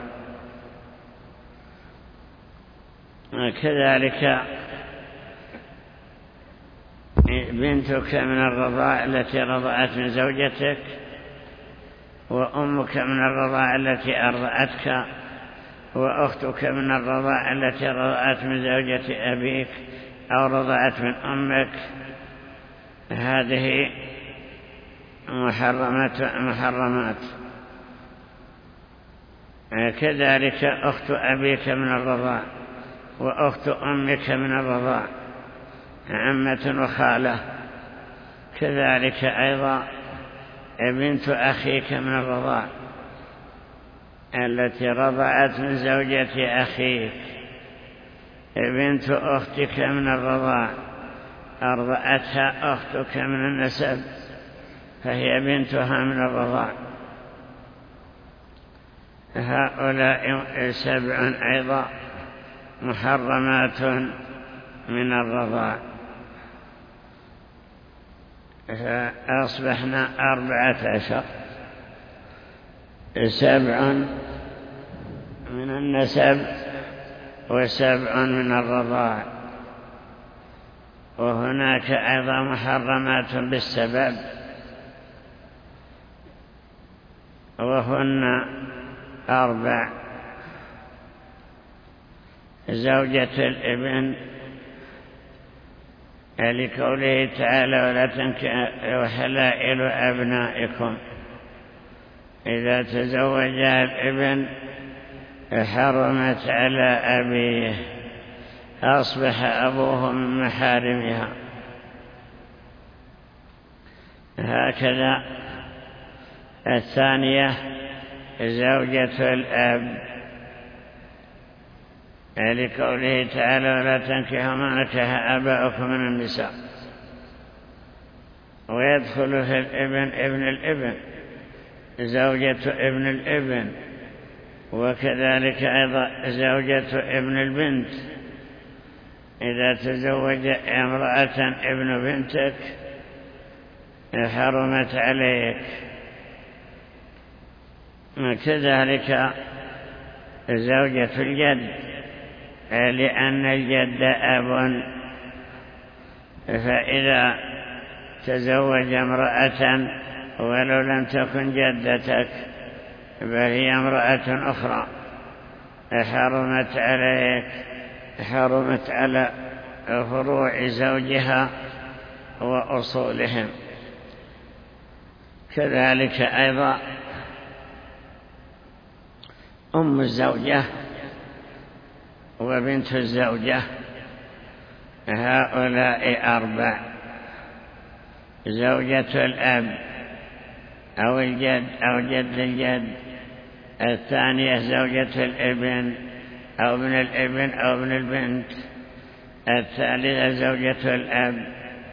وكذلك بنتك من الرضاع التي رضعت من زوجتك، وأمك من الرضاع التي أرضعتك، وأختك من الرضاع التي رضعت من زوجة أبيك أو رضعت من أمك. هذه محرمات محرمات. كذلك أخت أبيك من الرضاع وأخت أمك من الرضاع، عمة وخالة. كذلك أيضا بنت أخيك من الرضاع التي رضعت من زوجة أخيك، بنت أختك من الرضاع أرضعتها أختك من النسب فهي بنتها من الرضاع. هؤلاء سبع أيضا محرمات من الرضاع. فأصبحنا أربعة عشر: سبع من النسب وسبع من الرضاع. وهناك أيضا محرمات بالسبب، وهن أربع: زوجة الابن لقوله تعالى: ولا تنكحوا حلائل أبنائكم. إذا تزوجها الابن حرمت على أبيه، أصبح أبوه من محارمها. هكذا الثانية زوجة الأب لقوله تعالى: ولا تنكحوا ما نكح آباؤكم من النساء. ويدخل في الابن ابن الابن، زوجة ابن الابن، وكذلك أيضا زوجة ابن البنت. إذا تزوج امرأة ابن بنتك حرمت عليك. وكذلك زوجة الجد، لأن الجد أب، فإذا تزوج امرأة ولو لم تكن جدتك بل هي امرأة أخرى حرمت عليك، حرمت على فروع زوجها وأصولهم. كذلك أيضا أم الزوجة وبنت الزوجة هؤلاء أربع: زوجة الأب أو الجد أو جد الجد، الثانية زوجة الابن أو ابن الابن أو ابن البنت، الثالثة زوجة الأب،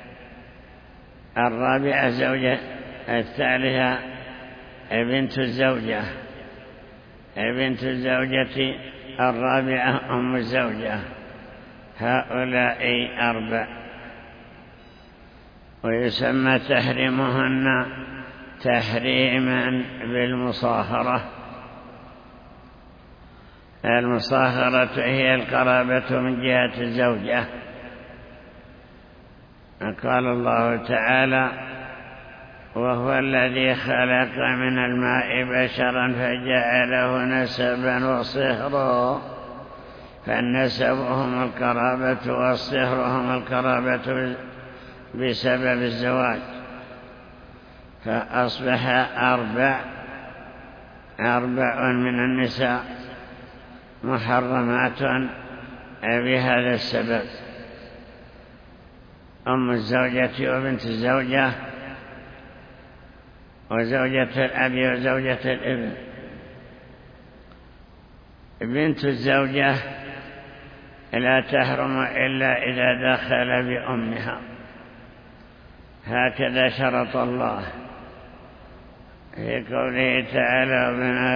الرابعة زوجة، الثالثة بنت الزوجة، بنت الزوجة، الرابعة أم الزوجة. هؤلاء أربع. ويسمى تحريمهن تحريما بالمصاهرة. المصاهرة هي القرابة من جهة الزوجة. قال الله تعالى: وهو الذي خلق من الماء بشرا فجعله نسبا وصهرا. فالنسب هم القرابة والصهر هم القرابة بسبب الزواج. فأصبح أربع أربع من النساء محرمات بهذا السبب: أم الزوجة وبنت الزوجة وزوجة الأب وزوجة الابن. بنت الزوجة لا تحرم إلا إذا دخل بأمها، هكذا شرط الله في قوله تعالى: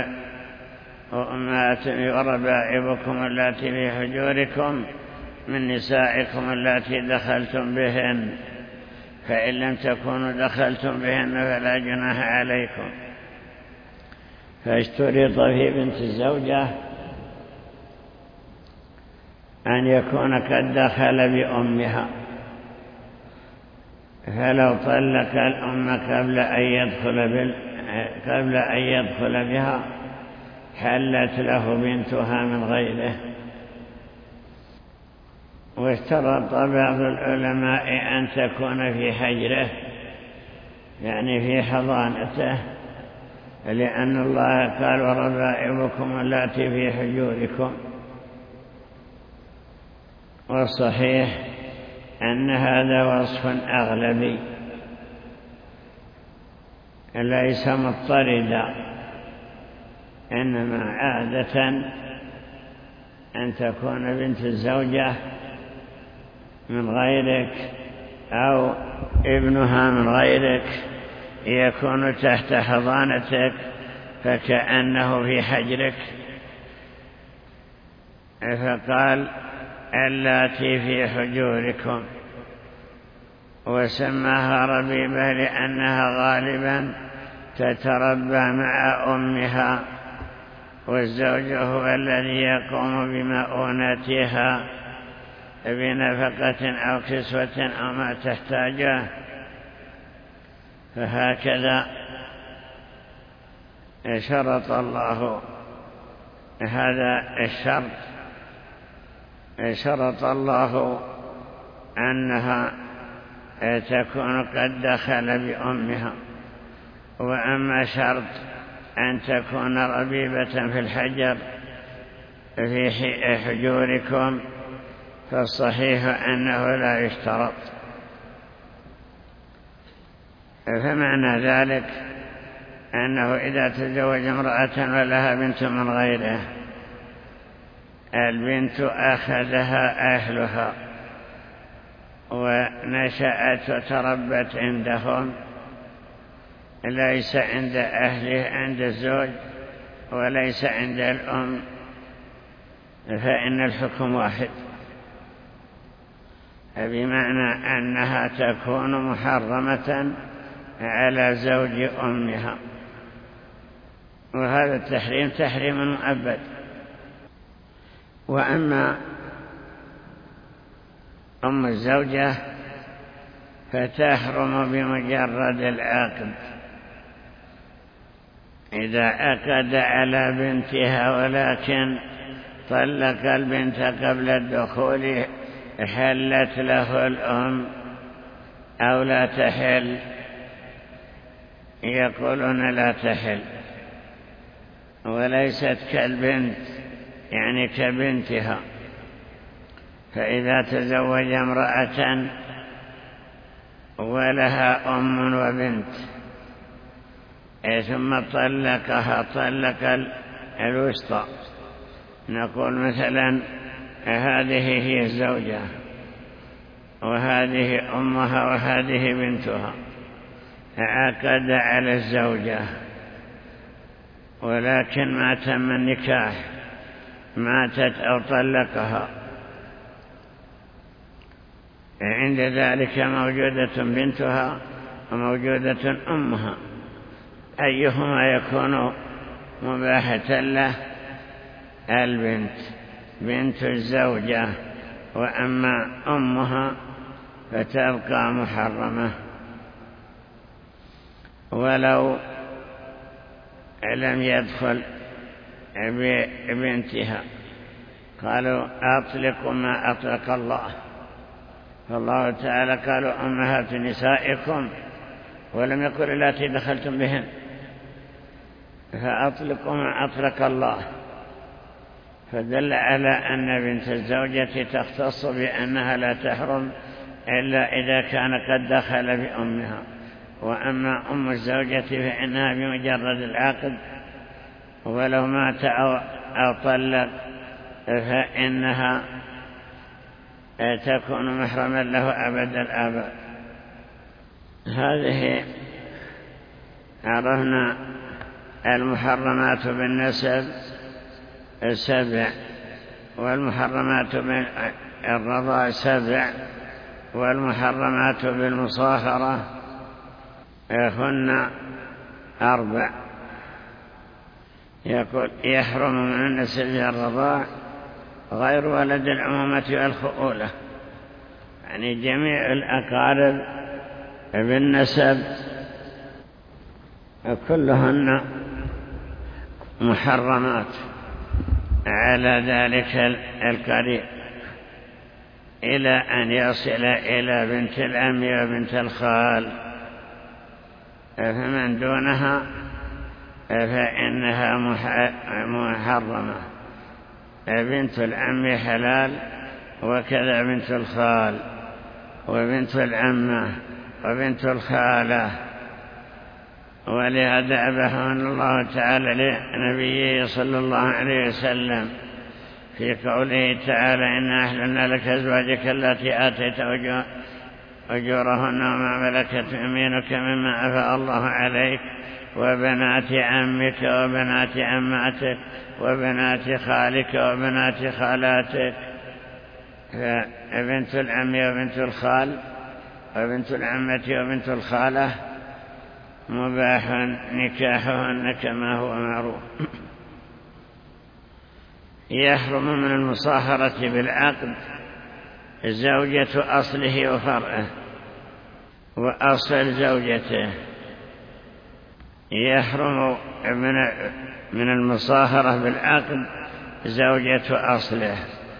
وأمهاتكم وربائبكم اللاتي في حجوركم من نسائكم اللاتي دخلتم بهن، فإن لم تكونوا دخلتم بهن فلا جناح عليكم. فاشترط في بنت الزوجة أن يكون قد دخل بأمها، فلو طلق الأم قبل أن يدخل بال... قبل أن يدخل بها حلت له بنتها من غيره. واشترط بعض العلماء أن تكون في حجره، يعني في حضانته، لأن الله قال: وربائبكم اللاتي في حجوركم. والصحيح أن هذا وصف أغلبي ليس مضطردا، إنما عادة أن تكون بنت الزوجة من غيرك أو ابنها من غيرك يكون تحت حضانتك فكأنه في حجرك. فقال: اللاتي في حجوركم، وسماها ربيبة لأنها غالبا تتربى مع أمها، والزوج هو الذي يقوم بمؤونتها بنفقة أو كسوة أو ما تحتاجه. فهكذا شرط الله هذا الشرط، شرط الله أنها تكون قد دخل بأمها. وأما شرط أن تكون ربيبة في الحجر في حجوركم فالصحيح أنه لا يشترط. فمعنى ذلك أنه إذا تزوج امرأة ولها بنت من غيره، البنت أخذها أهلها ونشأت وتربت عندهم، ليس عند أهله عند الزوج وليس عند الأم، فإن الحكم واحد، بمعنى أنها تكون محرمة على زوج أمها. وهذا التحريم تحريم مؤبد. وأما أم الزوجة فتحرم بمجرد العقد، إذا عقد على بنتها ولكن طلق البنت قبل الدخول حلت له الأم أو لا تحل. يقولون لا تحل، وليست كالبنت يعني كبنتها، فإذا تزوج امرأة ولها أم وبنت ثم طلقها طلق الوسطى، نقول مثلا هذه هي الزوجة وهذه أمها وهذه بنتها، عقد على الزوجة ولكن ما تم النكاح، ماتت أو طلقها، عند ذلك موجودة بنتها وموجودة أمها، أيهما يكون مباحة له؟ البنت، بنت الزوجة، وأما أمها فتبقى محرمة ولو لم يدخل ببنتها. قالوا أطلق ما أطلق الله، فالله تعالى قالوا أمهات نسائكم ولم يقل التي دخلتم بهن، فأطلقوا ما أطلق الله، فدل على أن بنت الزوجة تختص بأنها لا تحرم إلا إذا كان قد دخل بأمها، وأما أم الزوجة فإنها بمجرد العقد ولو مات أو طلق فإنها تكون محرما له أبد الآباد. هذه عرفنا المحرمات بالنسب سبع، والمحرمات بالرضاع سبع، والمحرمات بالمصاهرة هن أربع. يقول يحرم من النسب الرضاع غير ولد العمومة والخؤولة، يعني جميع الأقارب بالنسب كلهن محرمات على ذلك القريب، إلى أن يصل إلى بنت العم وبنت الخال، فمن دونها فإنها محرمة. بنت العم حلال، وكذا بنت الخال وبنت العمة وبنت الخالة. ولهذا أباحهن الله تعالى لنبيه صلى الله عليه وسلم في قوله تعالى إن أحللنا لك أزواجك التي آتيت أجورهن وما ملكت يمينك مما أفاء الله عليك وبنات عمك وبنات عماتك وبنات خالك وبنات خالاتك. فبنت العم وبنت الخال وبنت العمة وبنت الخالة مباح نكاحهن كما هو معروف. يحرم من المصاهرة بالعقد زوجة أصله وفرعه وأصل زوجته. يحرم من المصاهرة بالعقد زوجة أصله،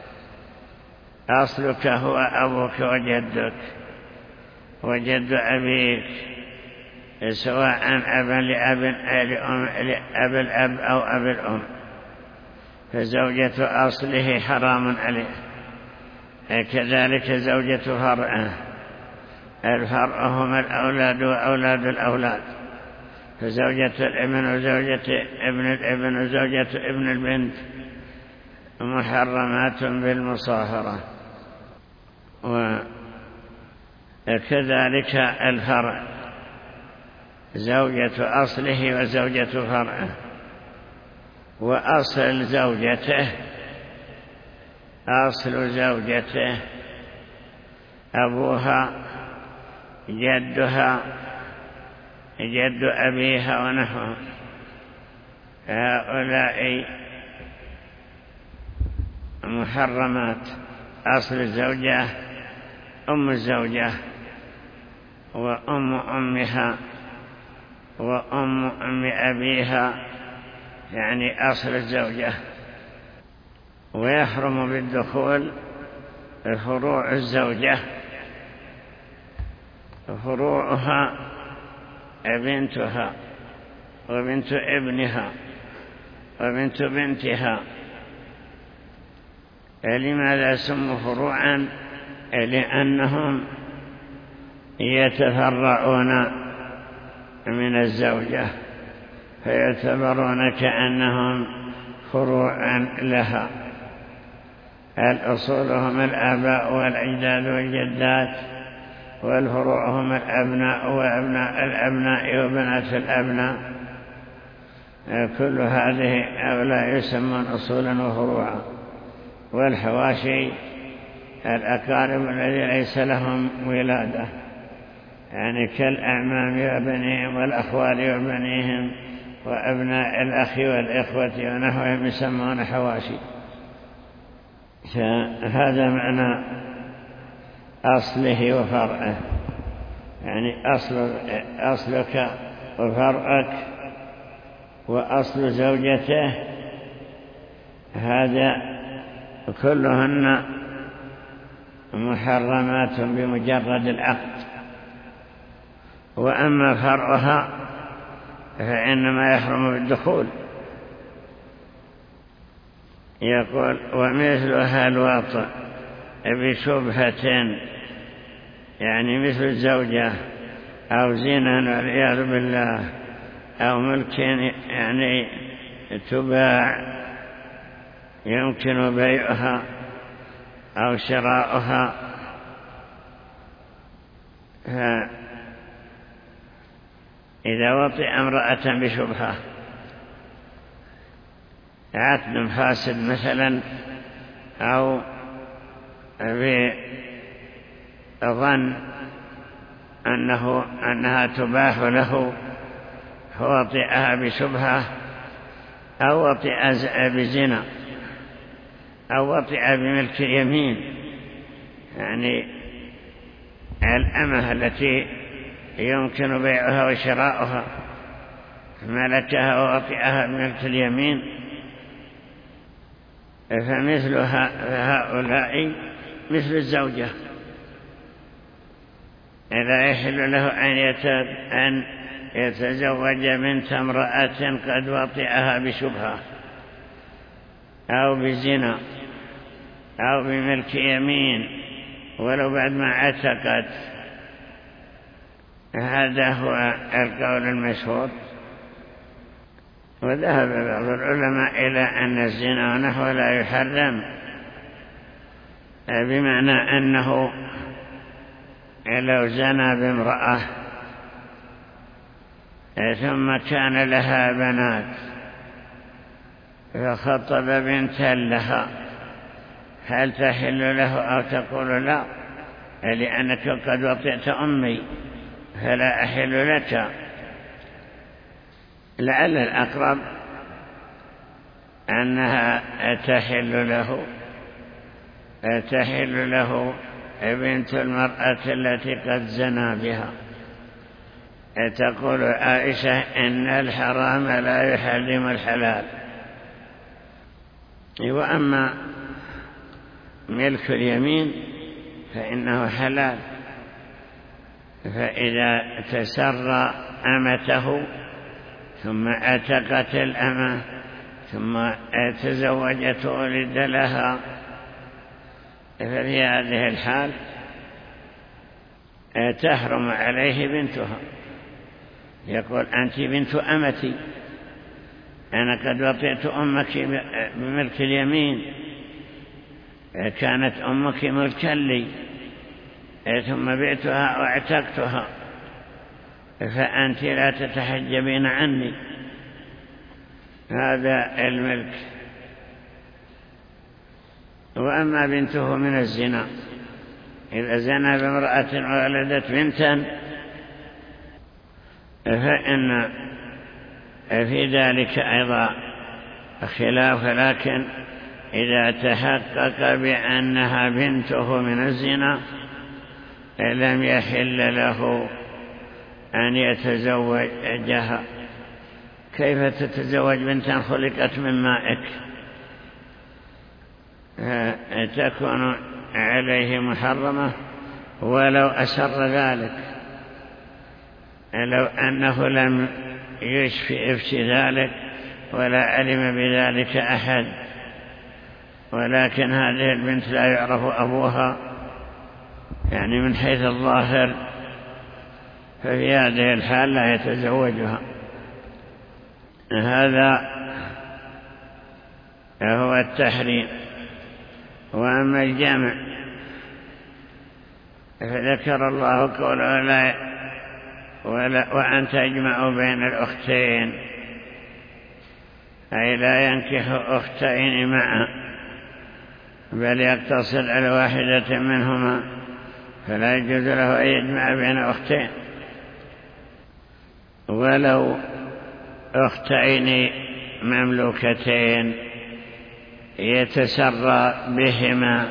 أصلك هو أبوك وجدك وجد أبيك، سواء أبا لأب لأب الأب أو أب الأم، فزوجة أصله حرام عليه. كذلك زوجة فرعه، الفرع هم الأولاد وأولاد الأولاد، فزوجة الابن وزوجة ابن الابن وزوجة ابن البنت محرمات بالمصاهرة. وكذلك الفرع زوجة أصله وزوجة فرعه، وأصل زوجته أصل زوجته أبوها جدها جد أبيها ونحوه، هؤلاء محرمات. أصل الزوجة أم الزوجة وأم أمها وأم أم أبيها، يعني أصل الزوجة. ويحرم بالدخول فروع الزوجة، فروعها بنتها وبنت ابنها وبنت بنتها لماذا سموا فروعا؟ لأنهم يتفرعون من الزوجة فيعتبرون كأنهم فروعا لها. الأصول هم الآباء والأجداد والجدات، والفروع هم الأبناء وأبناء الأبناء وبنات الأبناء. كل هذه هؤلاء يسمون أصولا وفروعا. والحواشي الأقارب الذي ليس لهم ولادة، يعني كالأعمام وبنيهم والأخوال وبنيهم وأبناء الأخ والإخوة ونحوهم يسمون حواشي. فهذا معنى أصله وفرعه، يعني أصل أصلك وفرعك وأصل زوجته، هذا كلهن محرمات بمجرد العقد. وأما فرعها فإنما يحرم بالدخول. يقول ومثلها الوطء بشبهة، يعني مثل الزوجة أو زنا والعياذ بالله، أو ملك يعني تباع يمكن بيعها أو شراؤها. إذا وطئ امرأة بشبهة، عقد فاسد مثلا، أو بظن أنه أنها تباح له فوطئها بشبهة، أو وطئ بزنا، أو وطئ بملك اليمين، يعني الأمة التي يمكن بيعها وشراؤها ملكها ووطئها بملك اليمين. فمثل هؤلاء مثل الزوجة، لا يحل له أن يتزوج بنت امرأة قد وطئها بشبهة أو بزنا أو بملك يمين ولو بعد ما عتقت. هذا هو القول المشهور. وذهب بعض العلماء إلى أن الزنا ونحوه لا يحرم، بمعنى أنه لو زنى بامرأة ثم كان لها بنات فخطب بنتا لها، هل تحل له أو تقول لا لأنك قد وطئت أمي فلا أحل لك؟ لعل الأقرب أنها تحل له تحل له بنت المرأة التي قد زنى بها. تقول عائشة إن الحرام لا يحرم الحلال. وأما ملك اليمين فإنه حلال، فإذا تسرى أمته ثم أعتقت الأمة ثم تزوجت ولد لها، ففي هذه الحال تحرم عليه بنتها. يقول أنت بنت أمتي، أنا قد وطئت أمك بملك اليمين، كانت أمك ملكا لي ثم بعتها واعتقتها، فأنت لا تتحجبين عني. هذا الملك. وأما بنته من الزنا، إذا زنى بامرأة وولدت بنتا فإن في ذلك أيضا خلاف، لكن إذا تحقق بأنها بنته من الزنا لم يحل له أن يتزوجها. كيف تتزوج بنتا خلقت من مائك؟ تكون عليه محرمة ولو أسر ذلك، لو أنه لم يشفي ذلك ولا علم بذلك أحد، ولكن هذه البنت لا يعرف أبوها يعني من حيث الظاهر، ففي هذه الحال لا يتزوجها. هذا هو التحريم. وأما الجمع فذكر الله قوله لا وأن تجمعوا بين الأختين، أي لا ينكح أختين معا بل يقتصر على واحدة منهما، فلا يجوز له أن يجمع بين أختين ولو أختين مملوكتين يتسرى بهما،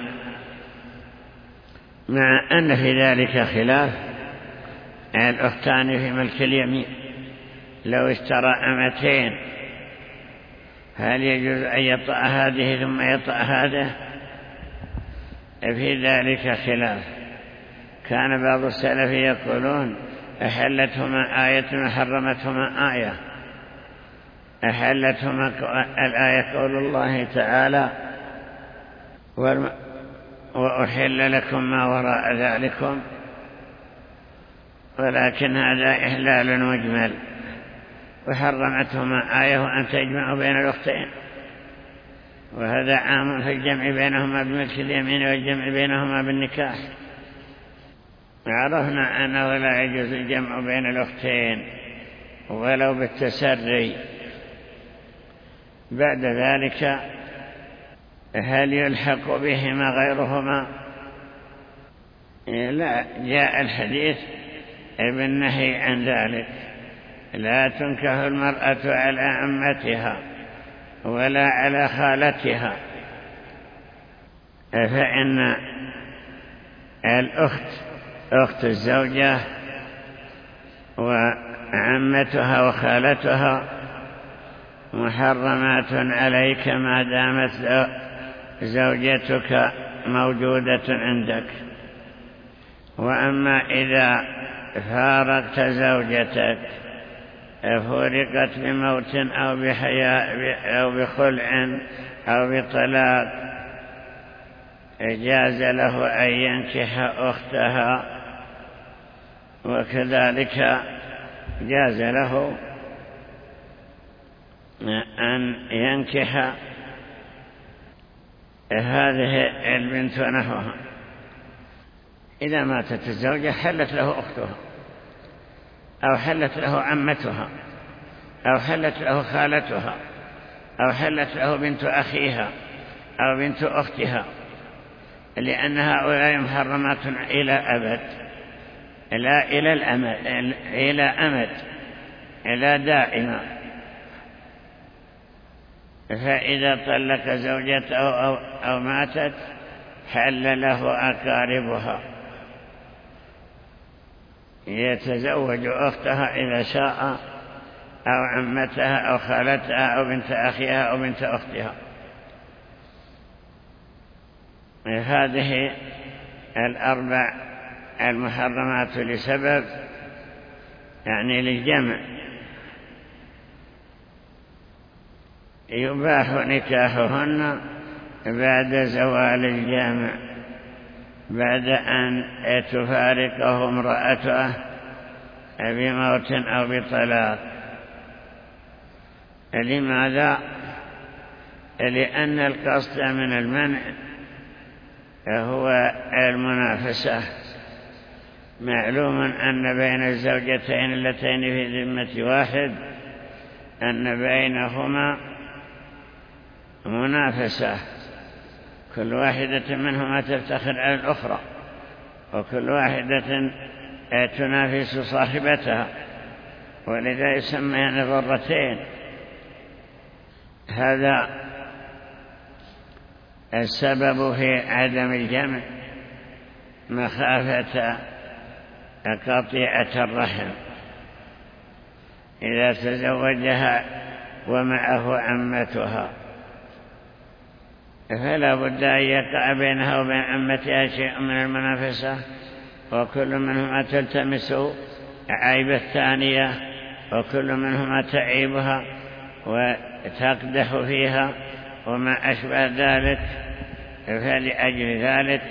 مع أن في ذلك خلاف. الأختان في ملك اليمين لو اشترى أمتين هل يجوز أن يطأ هذه ثم يطأ هذه؟ في ذلك خلاف. كان بعض السلف يقولون أحلتهما آية وحرمتهما آية. أحلتهما الآية قول الله تعالى وأحل لكم ما وراء ذلكم، ولكن هذا إحلال مجمل. وحرمتهما آية وأن تجمعوا بين الأختين، وهذا عام في الجمع بينهما بملك اليمين والجمع بينهما بالنكاح. عرفنا أنه لا يجوز الجمع بين الأختين ولو بالتسري. بعد ذلك هل يلحق بهما غيرهما؟ لا، جاء الحديث بالنهي عن ذلك. لا تنكح المرأة على عمتها ولا على خالتها، فإن الأخت أخت الزوجة وعمتها وخالتها محرمات عليك ما دامت زوجتك موجودة عندك. وأما إذا فارقت زوجتك فارقت بموت أو بحياء أو بخلع أو بطلاق جاز له أن ينكح أختها، وكذلك جاز له أن ينكح هذه البنت ونحوها. إذا ماتت الزوجة حلت له أختها أو حلت له عمتها أو حلت له خالتها أو حلت له بنت أخيها أو بنت أختها، لأن هؤلاء محرمات إلى أبد، لا إلى الأمد، إلى أمد، إلى دائما. فإذا طلق زوجته أو, أو ماتت حل له أقاربها، يتزوج أختها إذا شاء أو عمتها أو خالتها أو بنت أخيها أو بنت أختها. هذه الأربع المحرمات لسبب، يعني للجمع. يباح نكاحهن بعد زوال الجامع، بعد أن تفارقه امرأته بموت أو بطلاق. لماذا؟ لأن القصد من المنع هو المنافسة. معلوم أن بين الزوجتين اللتين في ذمة واحد أن بينهما منافسة، كل واحدة منهما تفتخر على الأخرى، وكل واحدة تنافس صاحبتها، ولذا يسميان ضرتين. هذا السبب في عدم الجمع، مخافة قطيعة الرحم إذا تزوجها ومعه عمتها، فلا بد أن يقع بينها وبين عمتها شيء من المنافسة، وكل منهما تلتمس عيب الثانية، وكل منهما تعيبها وتقدح فيها وما أشبه ذلك. فلأجل ذلك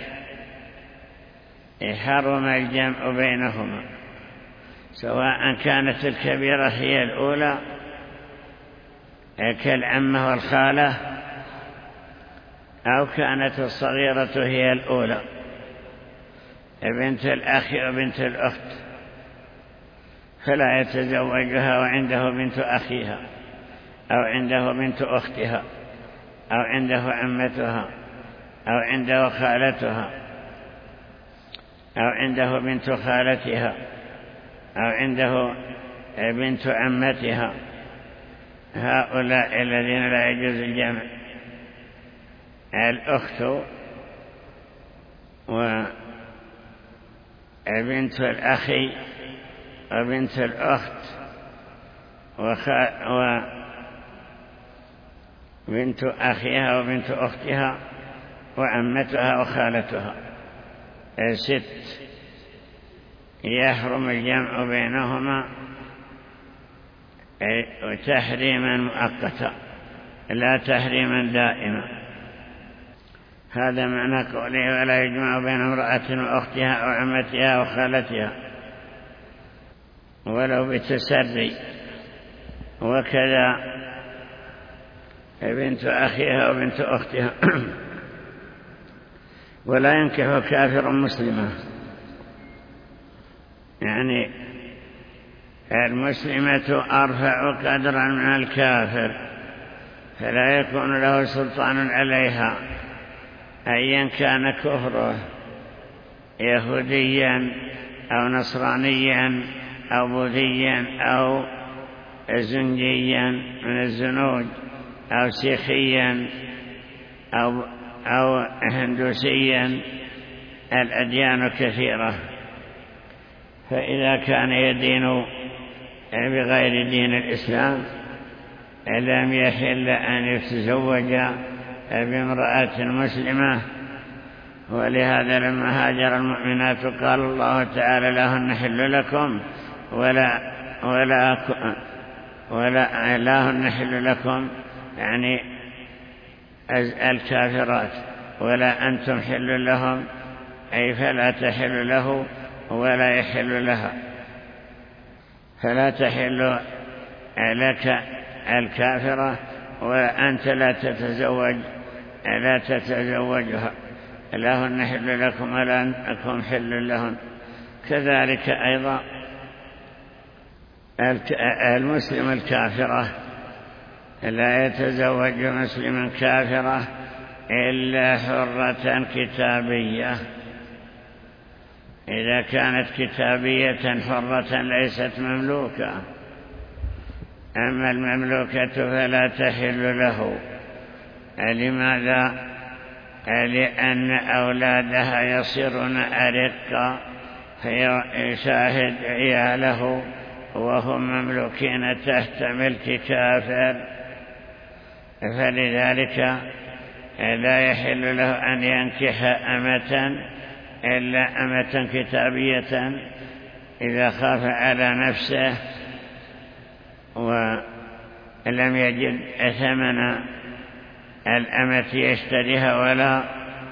حرم الجمع بينهما، سواء كانت الكبيرة هي الأولى كالعمة والخالة، أو كانت الصغيرة هي الأولى بنت الأخ وبنت الأخت، فلا يتزوجها وعنده بنت أخيها أو عنده بنت أختها أو عنده عمتها أو عنده خالتها أو عنده بنت خالتها أو عنده بنت عمتها. هؤلاء الذين لا يجوز الجمع. الأخت وبنت الأخ وبنت الأخت وبنت أخيها وبنت أختها وعمتها وخالتها، ست يحرم الجمع بينهما تحريما مؤقتا لا تحريما دائما. هذا معنى قوله ولا يجمع بين امرأة وأختها أو عمتها وخالتها ولو بتسري، وكذا بنت أخيها وبنت أختها. ولا ينكح كافر مسلمة، يعني المسلمة أرفع قدرا من الكافر، فلا يكون له سلطان عليها أيا كان كفره، يهوديا أو نصرانيا أو بوذيا أو زنجيا من الزنوج أو سيخيا أو, أو هندوسيا. الأديان كثيرة، فإذا كان يدين بغير دين الإسلام لم يحل أن يتزوج بامرأة مسلمة. ولهذا لما هاجر المؤمنات قال الله تعالى لهن حل لكم ولا ولا ولا لهن حل لكم، يعني الكافرات، ولا أنتم حل لهم، أي فلا تحل له ولا يحل لها. فلا تحل لك الكافرة وأنت لا تتزوج لا تتزوجها، لهن حل لكم ولا أنكم حل لهن. كذلك أيضا المسلم الكافرة لا يتزوج مسلما كافرة إلا حرة كتابية. إذا كانت كتابية حرة ليست مملوكة، أما المملوكة فلا تحل له. لماذا؟ لأن أولادها يصيرون أرقا فيشاهد عياله وهم مملوكين تحت ملك كافر، فلذلك لا يحل له أن ينكح أمة إلا أمة كتابية إذا خاف على نفسه ولم يجد ثمن الأمة يشتريها ولا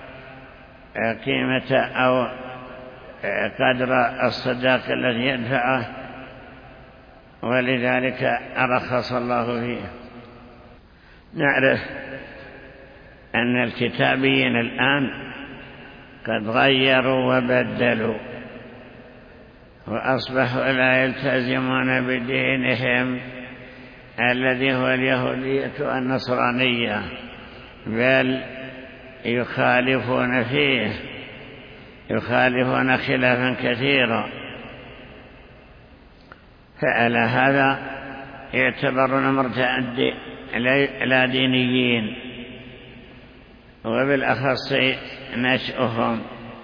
قيمة أو قدر الصداق الذي يدفعه، ولذلك أرخص الله فيه. نعرف أن الكتابيين الآن قد غيروا وبدلوا وأصبحوا لا يلتزمون بدينهم الذي هو اليهودية والنصرانية، بل يخالفون فيه يخالفون خلافا كثيرا. فعلى هذا يعتبرون مرتد لا دينيين، وبالأخص نشأهم.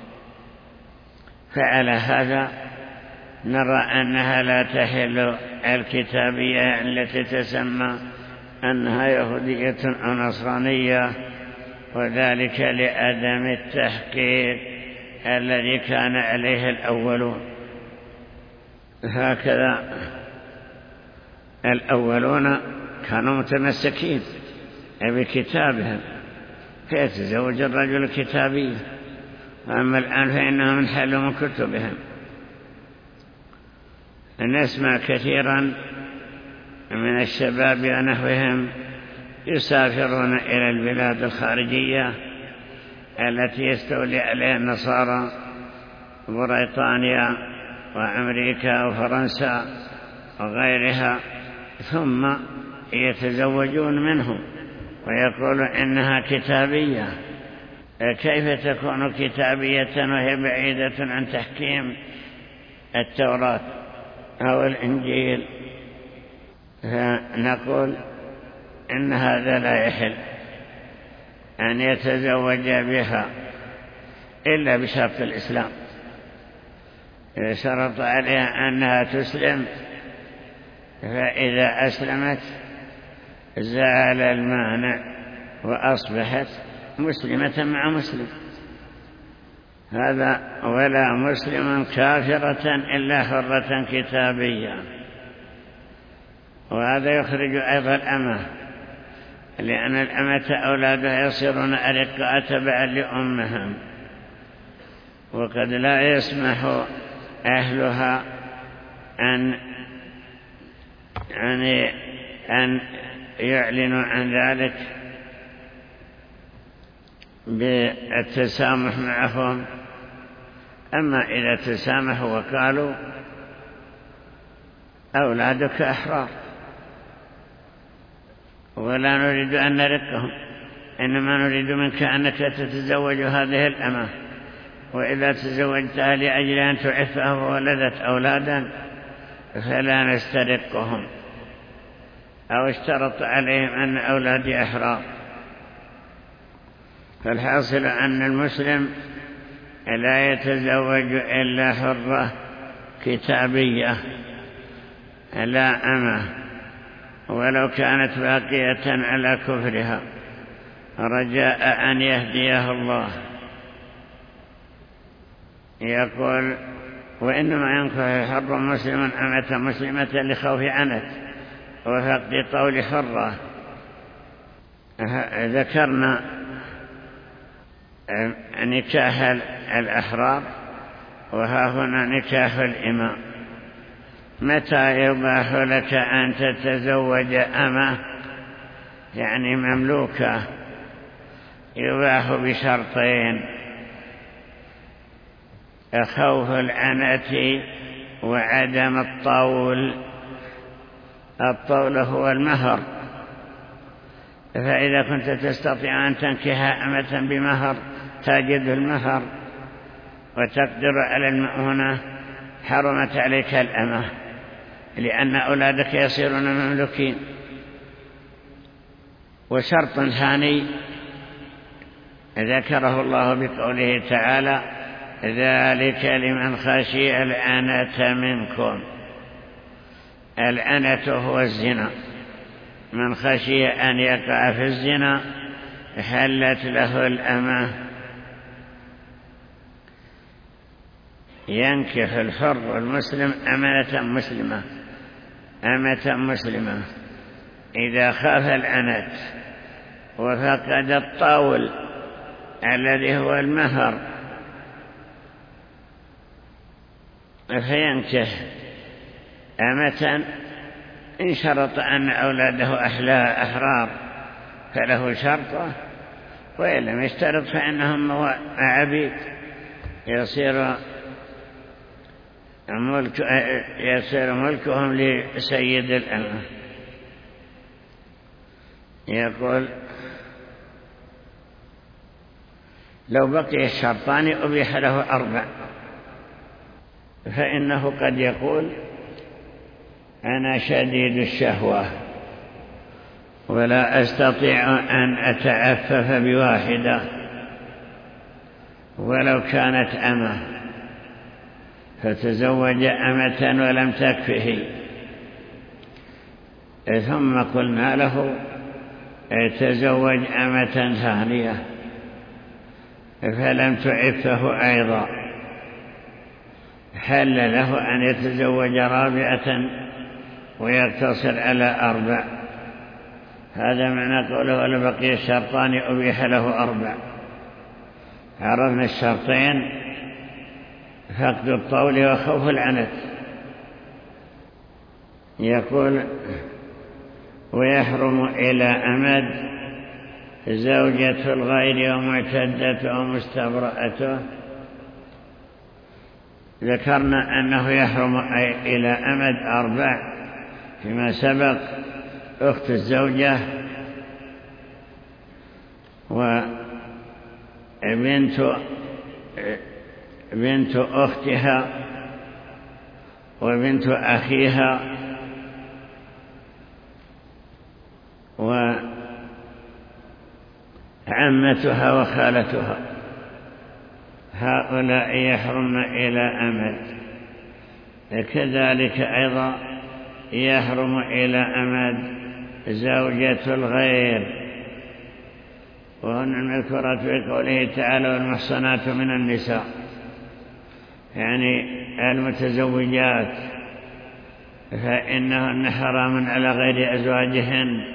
فعلى هذا نرى أنها لا تحل الكتابية التي تسمى أنها يهودية أو نصرانية، وذلك لعدم التحقيق الذي كان عليه الأولون. هكذا الأولون كانوا متمسكين بكتابهم فيتزوج الرجل كتابية. أما الآن فإنه من حل من كتبهم. نسمع كثيرا من الشباب ونحوهم يسافرون إلى البلاد الخارجية التي يستولي عليها النصارى، بريطانيا وأمريكا وفرنسا وغيرها، ثم يتزوجون منهم ويقولون إنها كتابية. كيف تكون كتابية وهي بعيدة عن تحكيم التوراة أو الإنجيل؟ فنقول إن هذا لا يحل أن يتزوج بها إلا بشرط الإسلام. إذا شرط عليها أنها تسلم، فإذا أسلمت زال المانع وأصبحت مسلمة مع مسلم. هذا ولا مسلم كافرة إلا حرة كتابية. وهذا يخرج أيضا الأمة، لأن الأمة أولادها يصيرون أرقاء تبعا لأمهم، وقد لا يسمح أهلها أن يعني أن يعلنوا عن ذلك بالتسامح معهم. أما إذا تسامحوا وقالوا أولادك أحرار ولا نريد أن نرقهم، إنما نريد منك أنك تتزوج هذه الأمة، وإذا تزوجتها لأجل أن تعفها وولدت أولادا فلا نسترقهم، أو اشترط عليهم أن أولادي أحرار. فالحاصل أن المسلم لا يتزوج إلا حرة كتابية لا أمة، ولو كانت باقية على كفرها، رجاء أن يهديها الله. يقول: وإنما ينكح حر مسلما أمة مسلمة لخوف عنت وفقد طول حرة. ذكرنا نكاح الأحرار، وها هنا نكاح الإماء. متى يباح لك أن تتزوج أمة يعني مملوكة؟ يباح بشرطين: خوف العنة وعدم الطول. الطول هو المهر، فإذا كنت تستطيع أن تنكح أمة بمهر تجد المهر وتقدر على المؤونة، حرمت عليك الأمة، لأن أولادك يصيرون مملوكين. وشرط ثاني ذكره الله بقوله تعالى: ذلك لمن خشي العنة منكم. العنة هو الزنا، من خشي أن يقع في الزنا حلت له الأمة. ينكح الحر المسلم أمة مسلمة أمة مسلمة إذا خاف العنة وفقد الطول الذي هو المهر، فينكح أمة. إن شرط أن أولاده أحرار فله شرطه، وإن لم يشترط فإنهم عبيد، يصير ملك يصير ملكهم لسيد الأمة. يقول: لو بقي الشرطان أبيح له أربع، فإنه قد يقول: أنا شديد الشهوة ولا أستطيع أن أتعفف بواحدة ولو كانت أمة، فتزوج أمة ولم تكفه. ثم قلنا له: تزوج أمة ثانية، فلم تعفه أيضا، حل له أن يتزوج رابعة ويقتصر على أربع. هذا معنى قوله ولا بقي الشرطان أبيح له أربع. عرفنا الشرطين: فقد الطول وخوف العنت. يقول: ويحرم إلى أمد زوجة الغير ومعتدته ومستبرأته. ذكرنا أنه يحرم إلى أمد أربع فيما سبق: أخت الزوجة وبنت بنت أختها وبنت أخيها وعمتها وخالتها. هؤلاء يحرمن إلى أمد. كذلك أيضا يحرم إلى أمد زوجة الغير، وهن المذكورات في قوله تعالى: والمحصنات من النساء، يعني المتزوجات، فإنهن حرام على غير أزواجهن.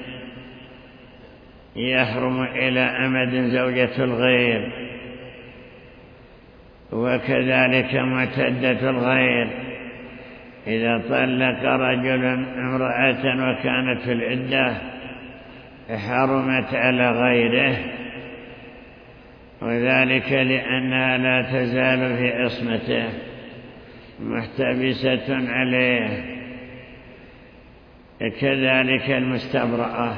يحرم إلى أمد زوجة الغير، وكذلك معتدة الغير. إذا طلق رجل امرأة وكانت في العدة حرمت على غيره، وذلك لأنها لا تزال في عصمته محتبسة عليه. كذلك المستبرأة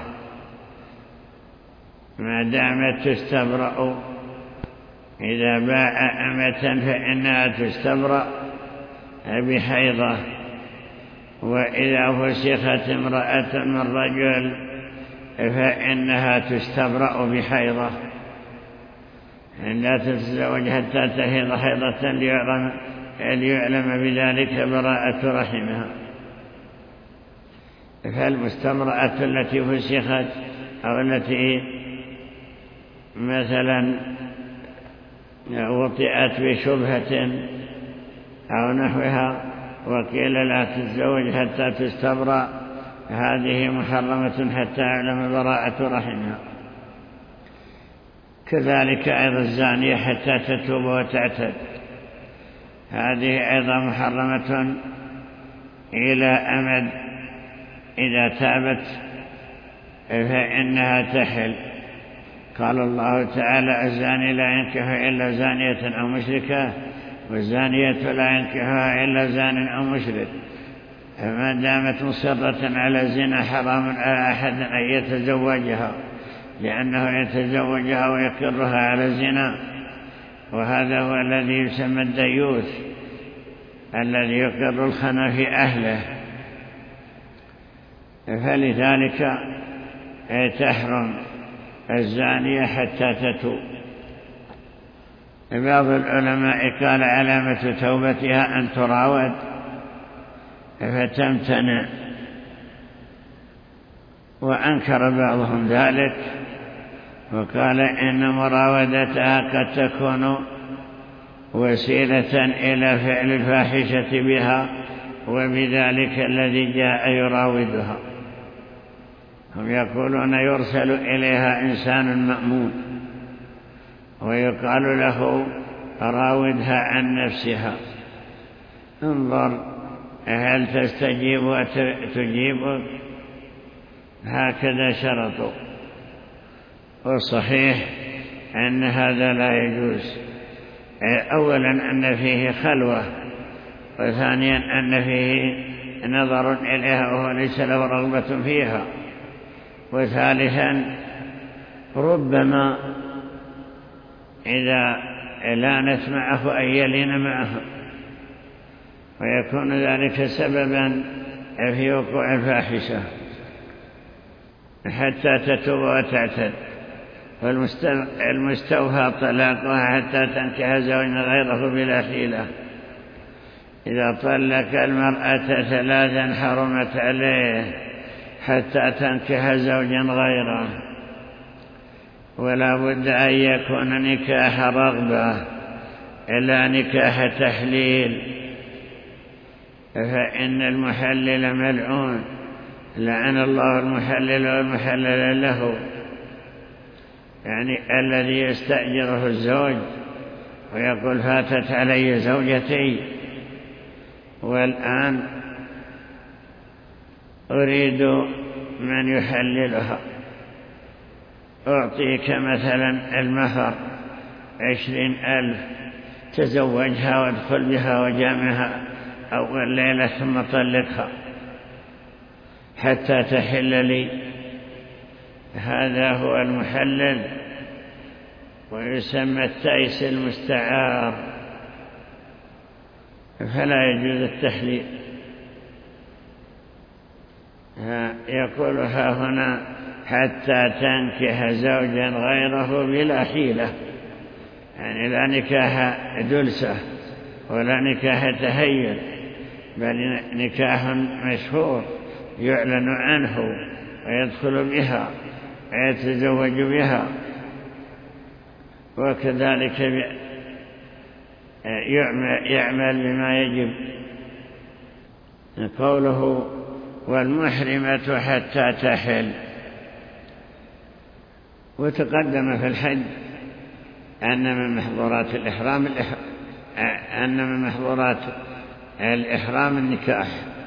ما دامت تستبرأ، إذا باع أمة فإنها تستبرأ بحيضة، وإذا فسخت امرأة من رجل فإنها تستبرأ بحيضة. لا تتزوج حتى تحيض حيضة ليعلم, ليعلم بذلك براءة رحمها. فالمستبرأة التي فسخت أو التي مثلا وطئت بشبهة أو نحوها وقيل لا تتزوج حتى تستبرأ، هذه محرمة حتى يعلم براءة رحمها. كذلك أيضا الزانية حتى تتوب وتعتد، هذه أيضا محرمة إلى أمد. إذا تابت فإنها تحل. قال الله تعالى: الزاني لا ينكح إلا زانية أو مشركة، والزانية لا ينكحها إلا زان أو مشرك. فما دامت مصرة على الزنا حرام على أحد أن يتزوجها، لأنه يتزوجها ويقرها على الزنا، وهذا هو الذي يسمى الديوث، الذي يقر الخنا في أهله. فلذلك تحرم الزانية حتى تتوب. بعض العلماء قال علامة توبتها أن تراود فتمتنع، وأنكر بعضهم ذلك وقال إن مراودتها قد تكون وسيلة إلى فعل الفاحشة بها، وبذلك الذي جاء يراودها. هم يقولون يرسل إليها إنسان مأمون ويقال له راودها عن نفسها، انظر هل تستجيب وتجيبك، هكذا شرطوا. والصحيح أن هذا لا يجوز. أولا أن فيه خلوة، وثانيا أن فيه نظر إليها وهو ليس له رغبة فيها، وثالثا ربما إذا لانت معه أن يلين معه، ويكون ذلك سببا في وقوع الفاحشة حتى تتوب وتعتد. والمستوفى طلاقها حتى تنكح زوجا غيره بلا حيلة. إذا طلق المرأة ثلاثا حرمت عليه حتى تنكح زوجا غيره، ولا بد أن يكون نكاح رغبة إلا نكاح تحليل، فإن المحلل ملعون لعن الله المحلل والمحلل له، يعني الذي يستأجره الزوج ويقول فاتت علي زوجتي والآن أريد من يحللها، أعطيك مثلا المهر عشرين ألف تزوجها وادخل بها وجامعها أول ليلة ثم طلقها حتى تحل لي. هذا هو المحلل ويسمى التيس المستعار، فلا يجوز التحليل. يقولها هنا حتى تنكح زوجا غيره بلا حيلة، يعني لا نكاح دلسة ولا نكاح تهيل، بل نكاح مشهور يعلن عنه ويدخل بها ويتزوج بها، وكذلك يعمل بما يجب. قوله والمحرمة حتى تحل، وتقدم في الحج أن من محظورات الإحرام أن من محظورات الإحرام النكاح،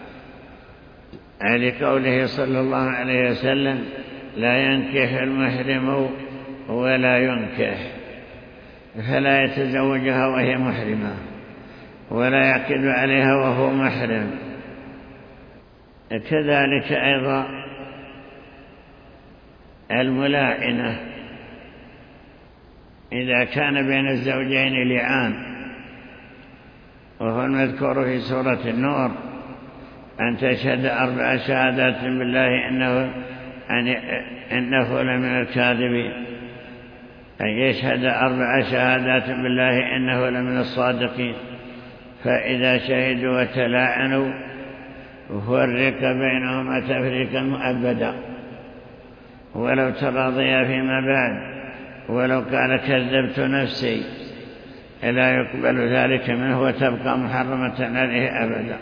لقوله صلى الله عليه وسلم لا ينكح المحرم ولا ينكح، فلا يتزوجها وهي محرمة ولا يعقد عليها وهو محرم. كذلك أيضا الملاعنة إذا كان بين الزوجين لعان، وهو المذكور في سورة النور أن تشهد أربع شهادات بالله إنه, إنه لمن الكاذبين، أن يشهد أربع شهادات بالله إنه لمن الصادقين، فإذا شهدوا وتلاعنوا فرق بينهما تفريقا مؤبدا ولو تراضيا فيما بعد، ولو قال كذبت نفسي لا يقبل ذلك منه وتبقى محرمة عليه أبدا.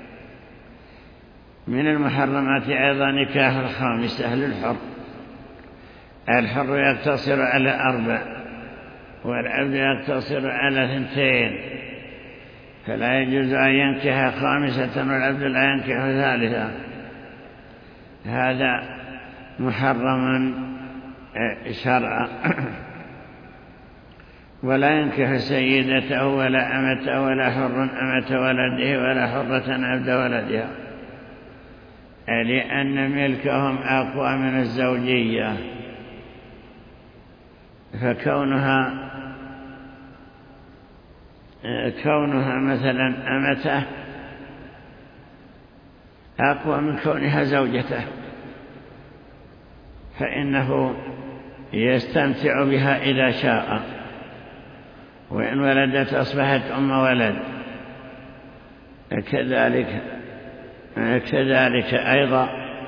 من المحرمات أيضا نكاح الخامسة للحر، الحر يقتصر على أربع والعبد يقتصر على ثنتين، فلا يجوز أن ينكح خامسة والعبد لا ينكح ثالثة، هذا محرم شرعا. ولا ينكح سيدته ولا أمته ولا حر أمة ولده ولا حرة عبد ولدها، لأن ملكهم أقوى من الزوجية، فكونها كونها مثلا أمته أقوى من كونها زوجته، فإنه يستمتع بها إذا شاء، وإن ولدت أصبحت أم ولد. كذلك كذلك أيضا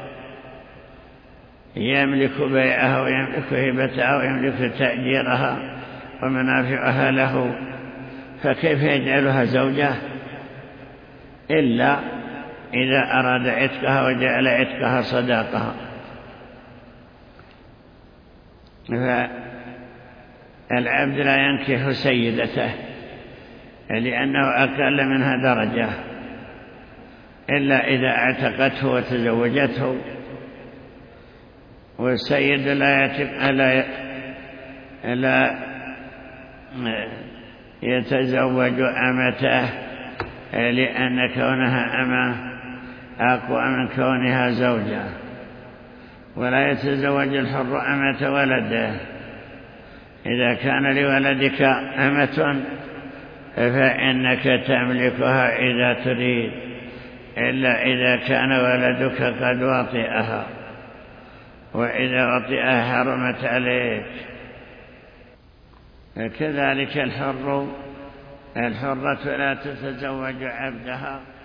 يملك بيعها ويملك هبتها ويملك تأجيرها ومنافعها له، فكيف يجعلها زوجة إلا إذا أراد عتقها وجعل عتقها صداقها. فالعبد لا ينكح سيدته لأنه أقل منها درجة إلا إذا اعتقته وتزوجته، والسيد لا يتق... لا لا يتزوج أمته لأن كونها أمه أقوى من كونها زوجة، ولا يتزوج الحر أمة ولده. إذا كان لولدك أمة فإنك تملكها إذا تريد، إلا إذا كان ولدك قد وطئها، وإذا وطئها حرمت عليك. كذلك الحر الحرة لا تتزوج عبدها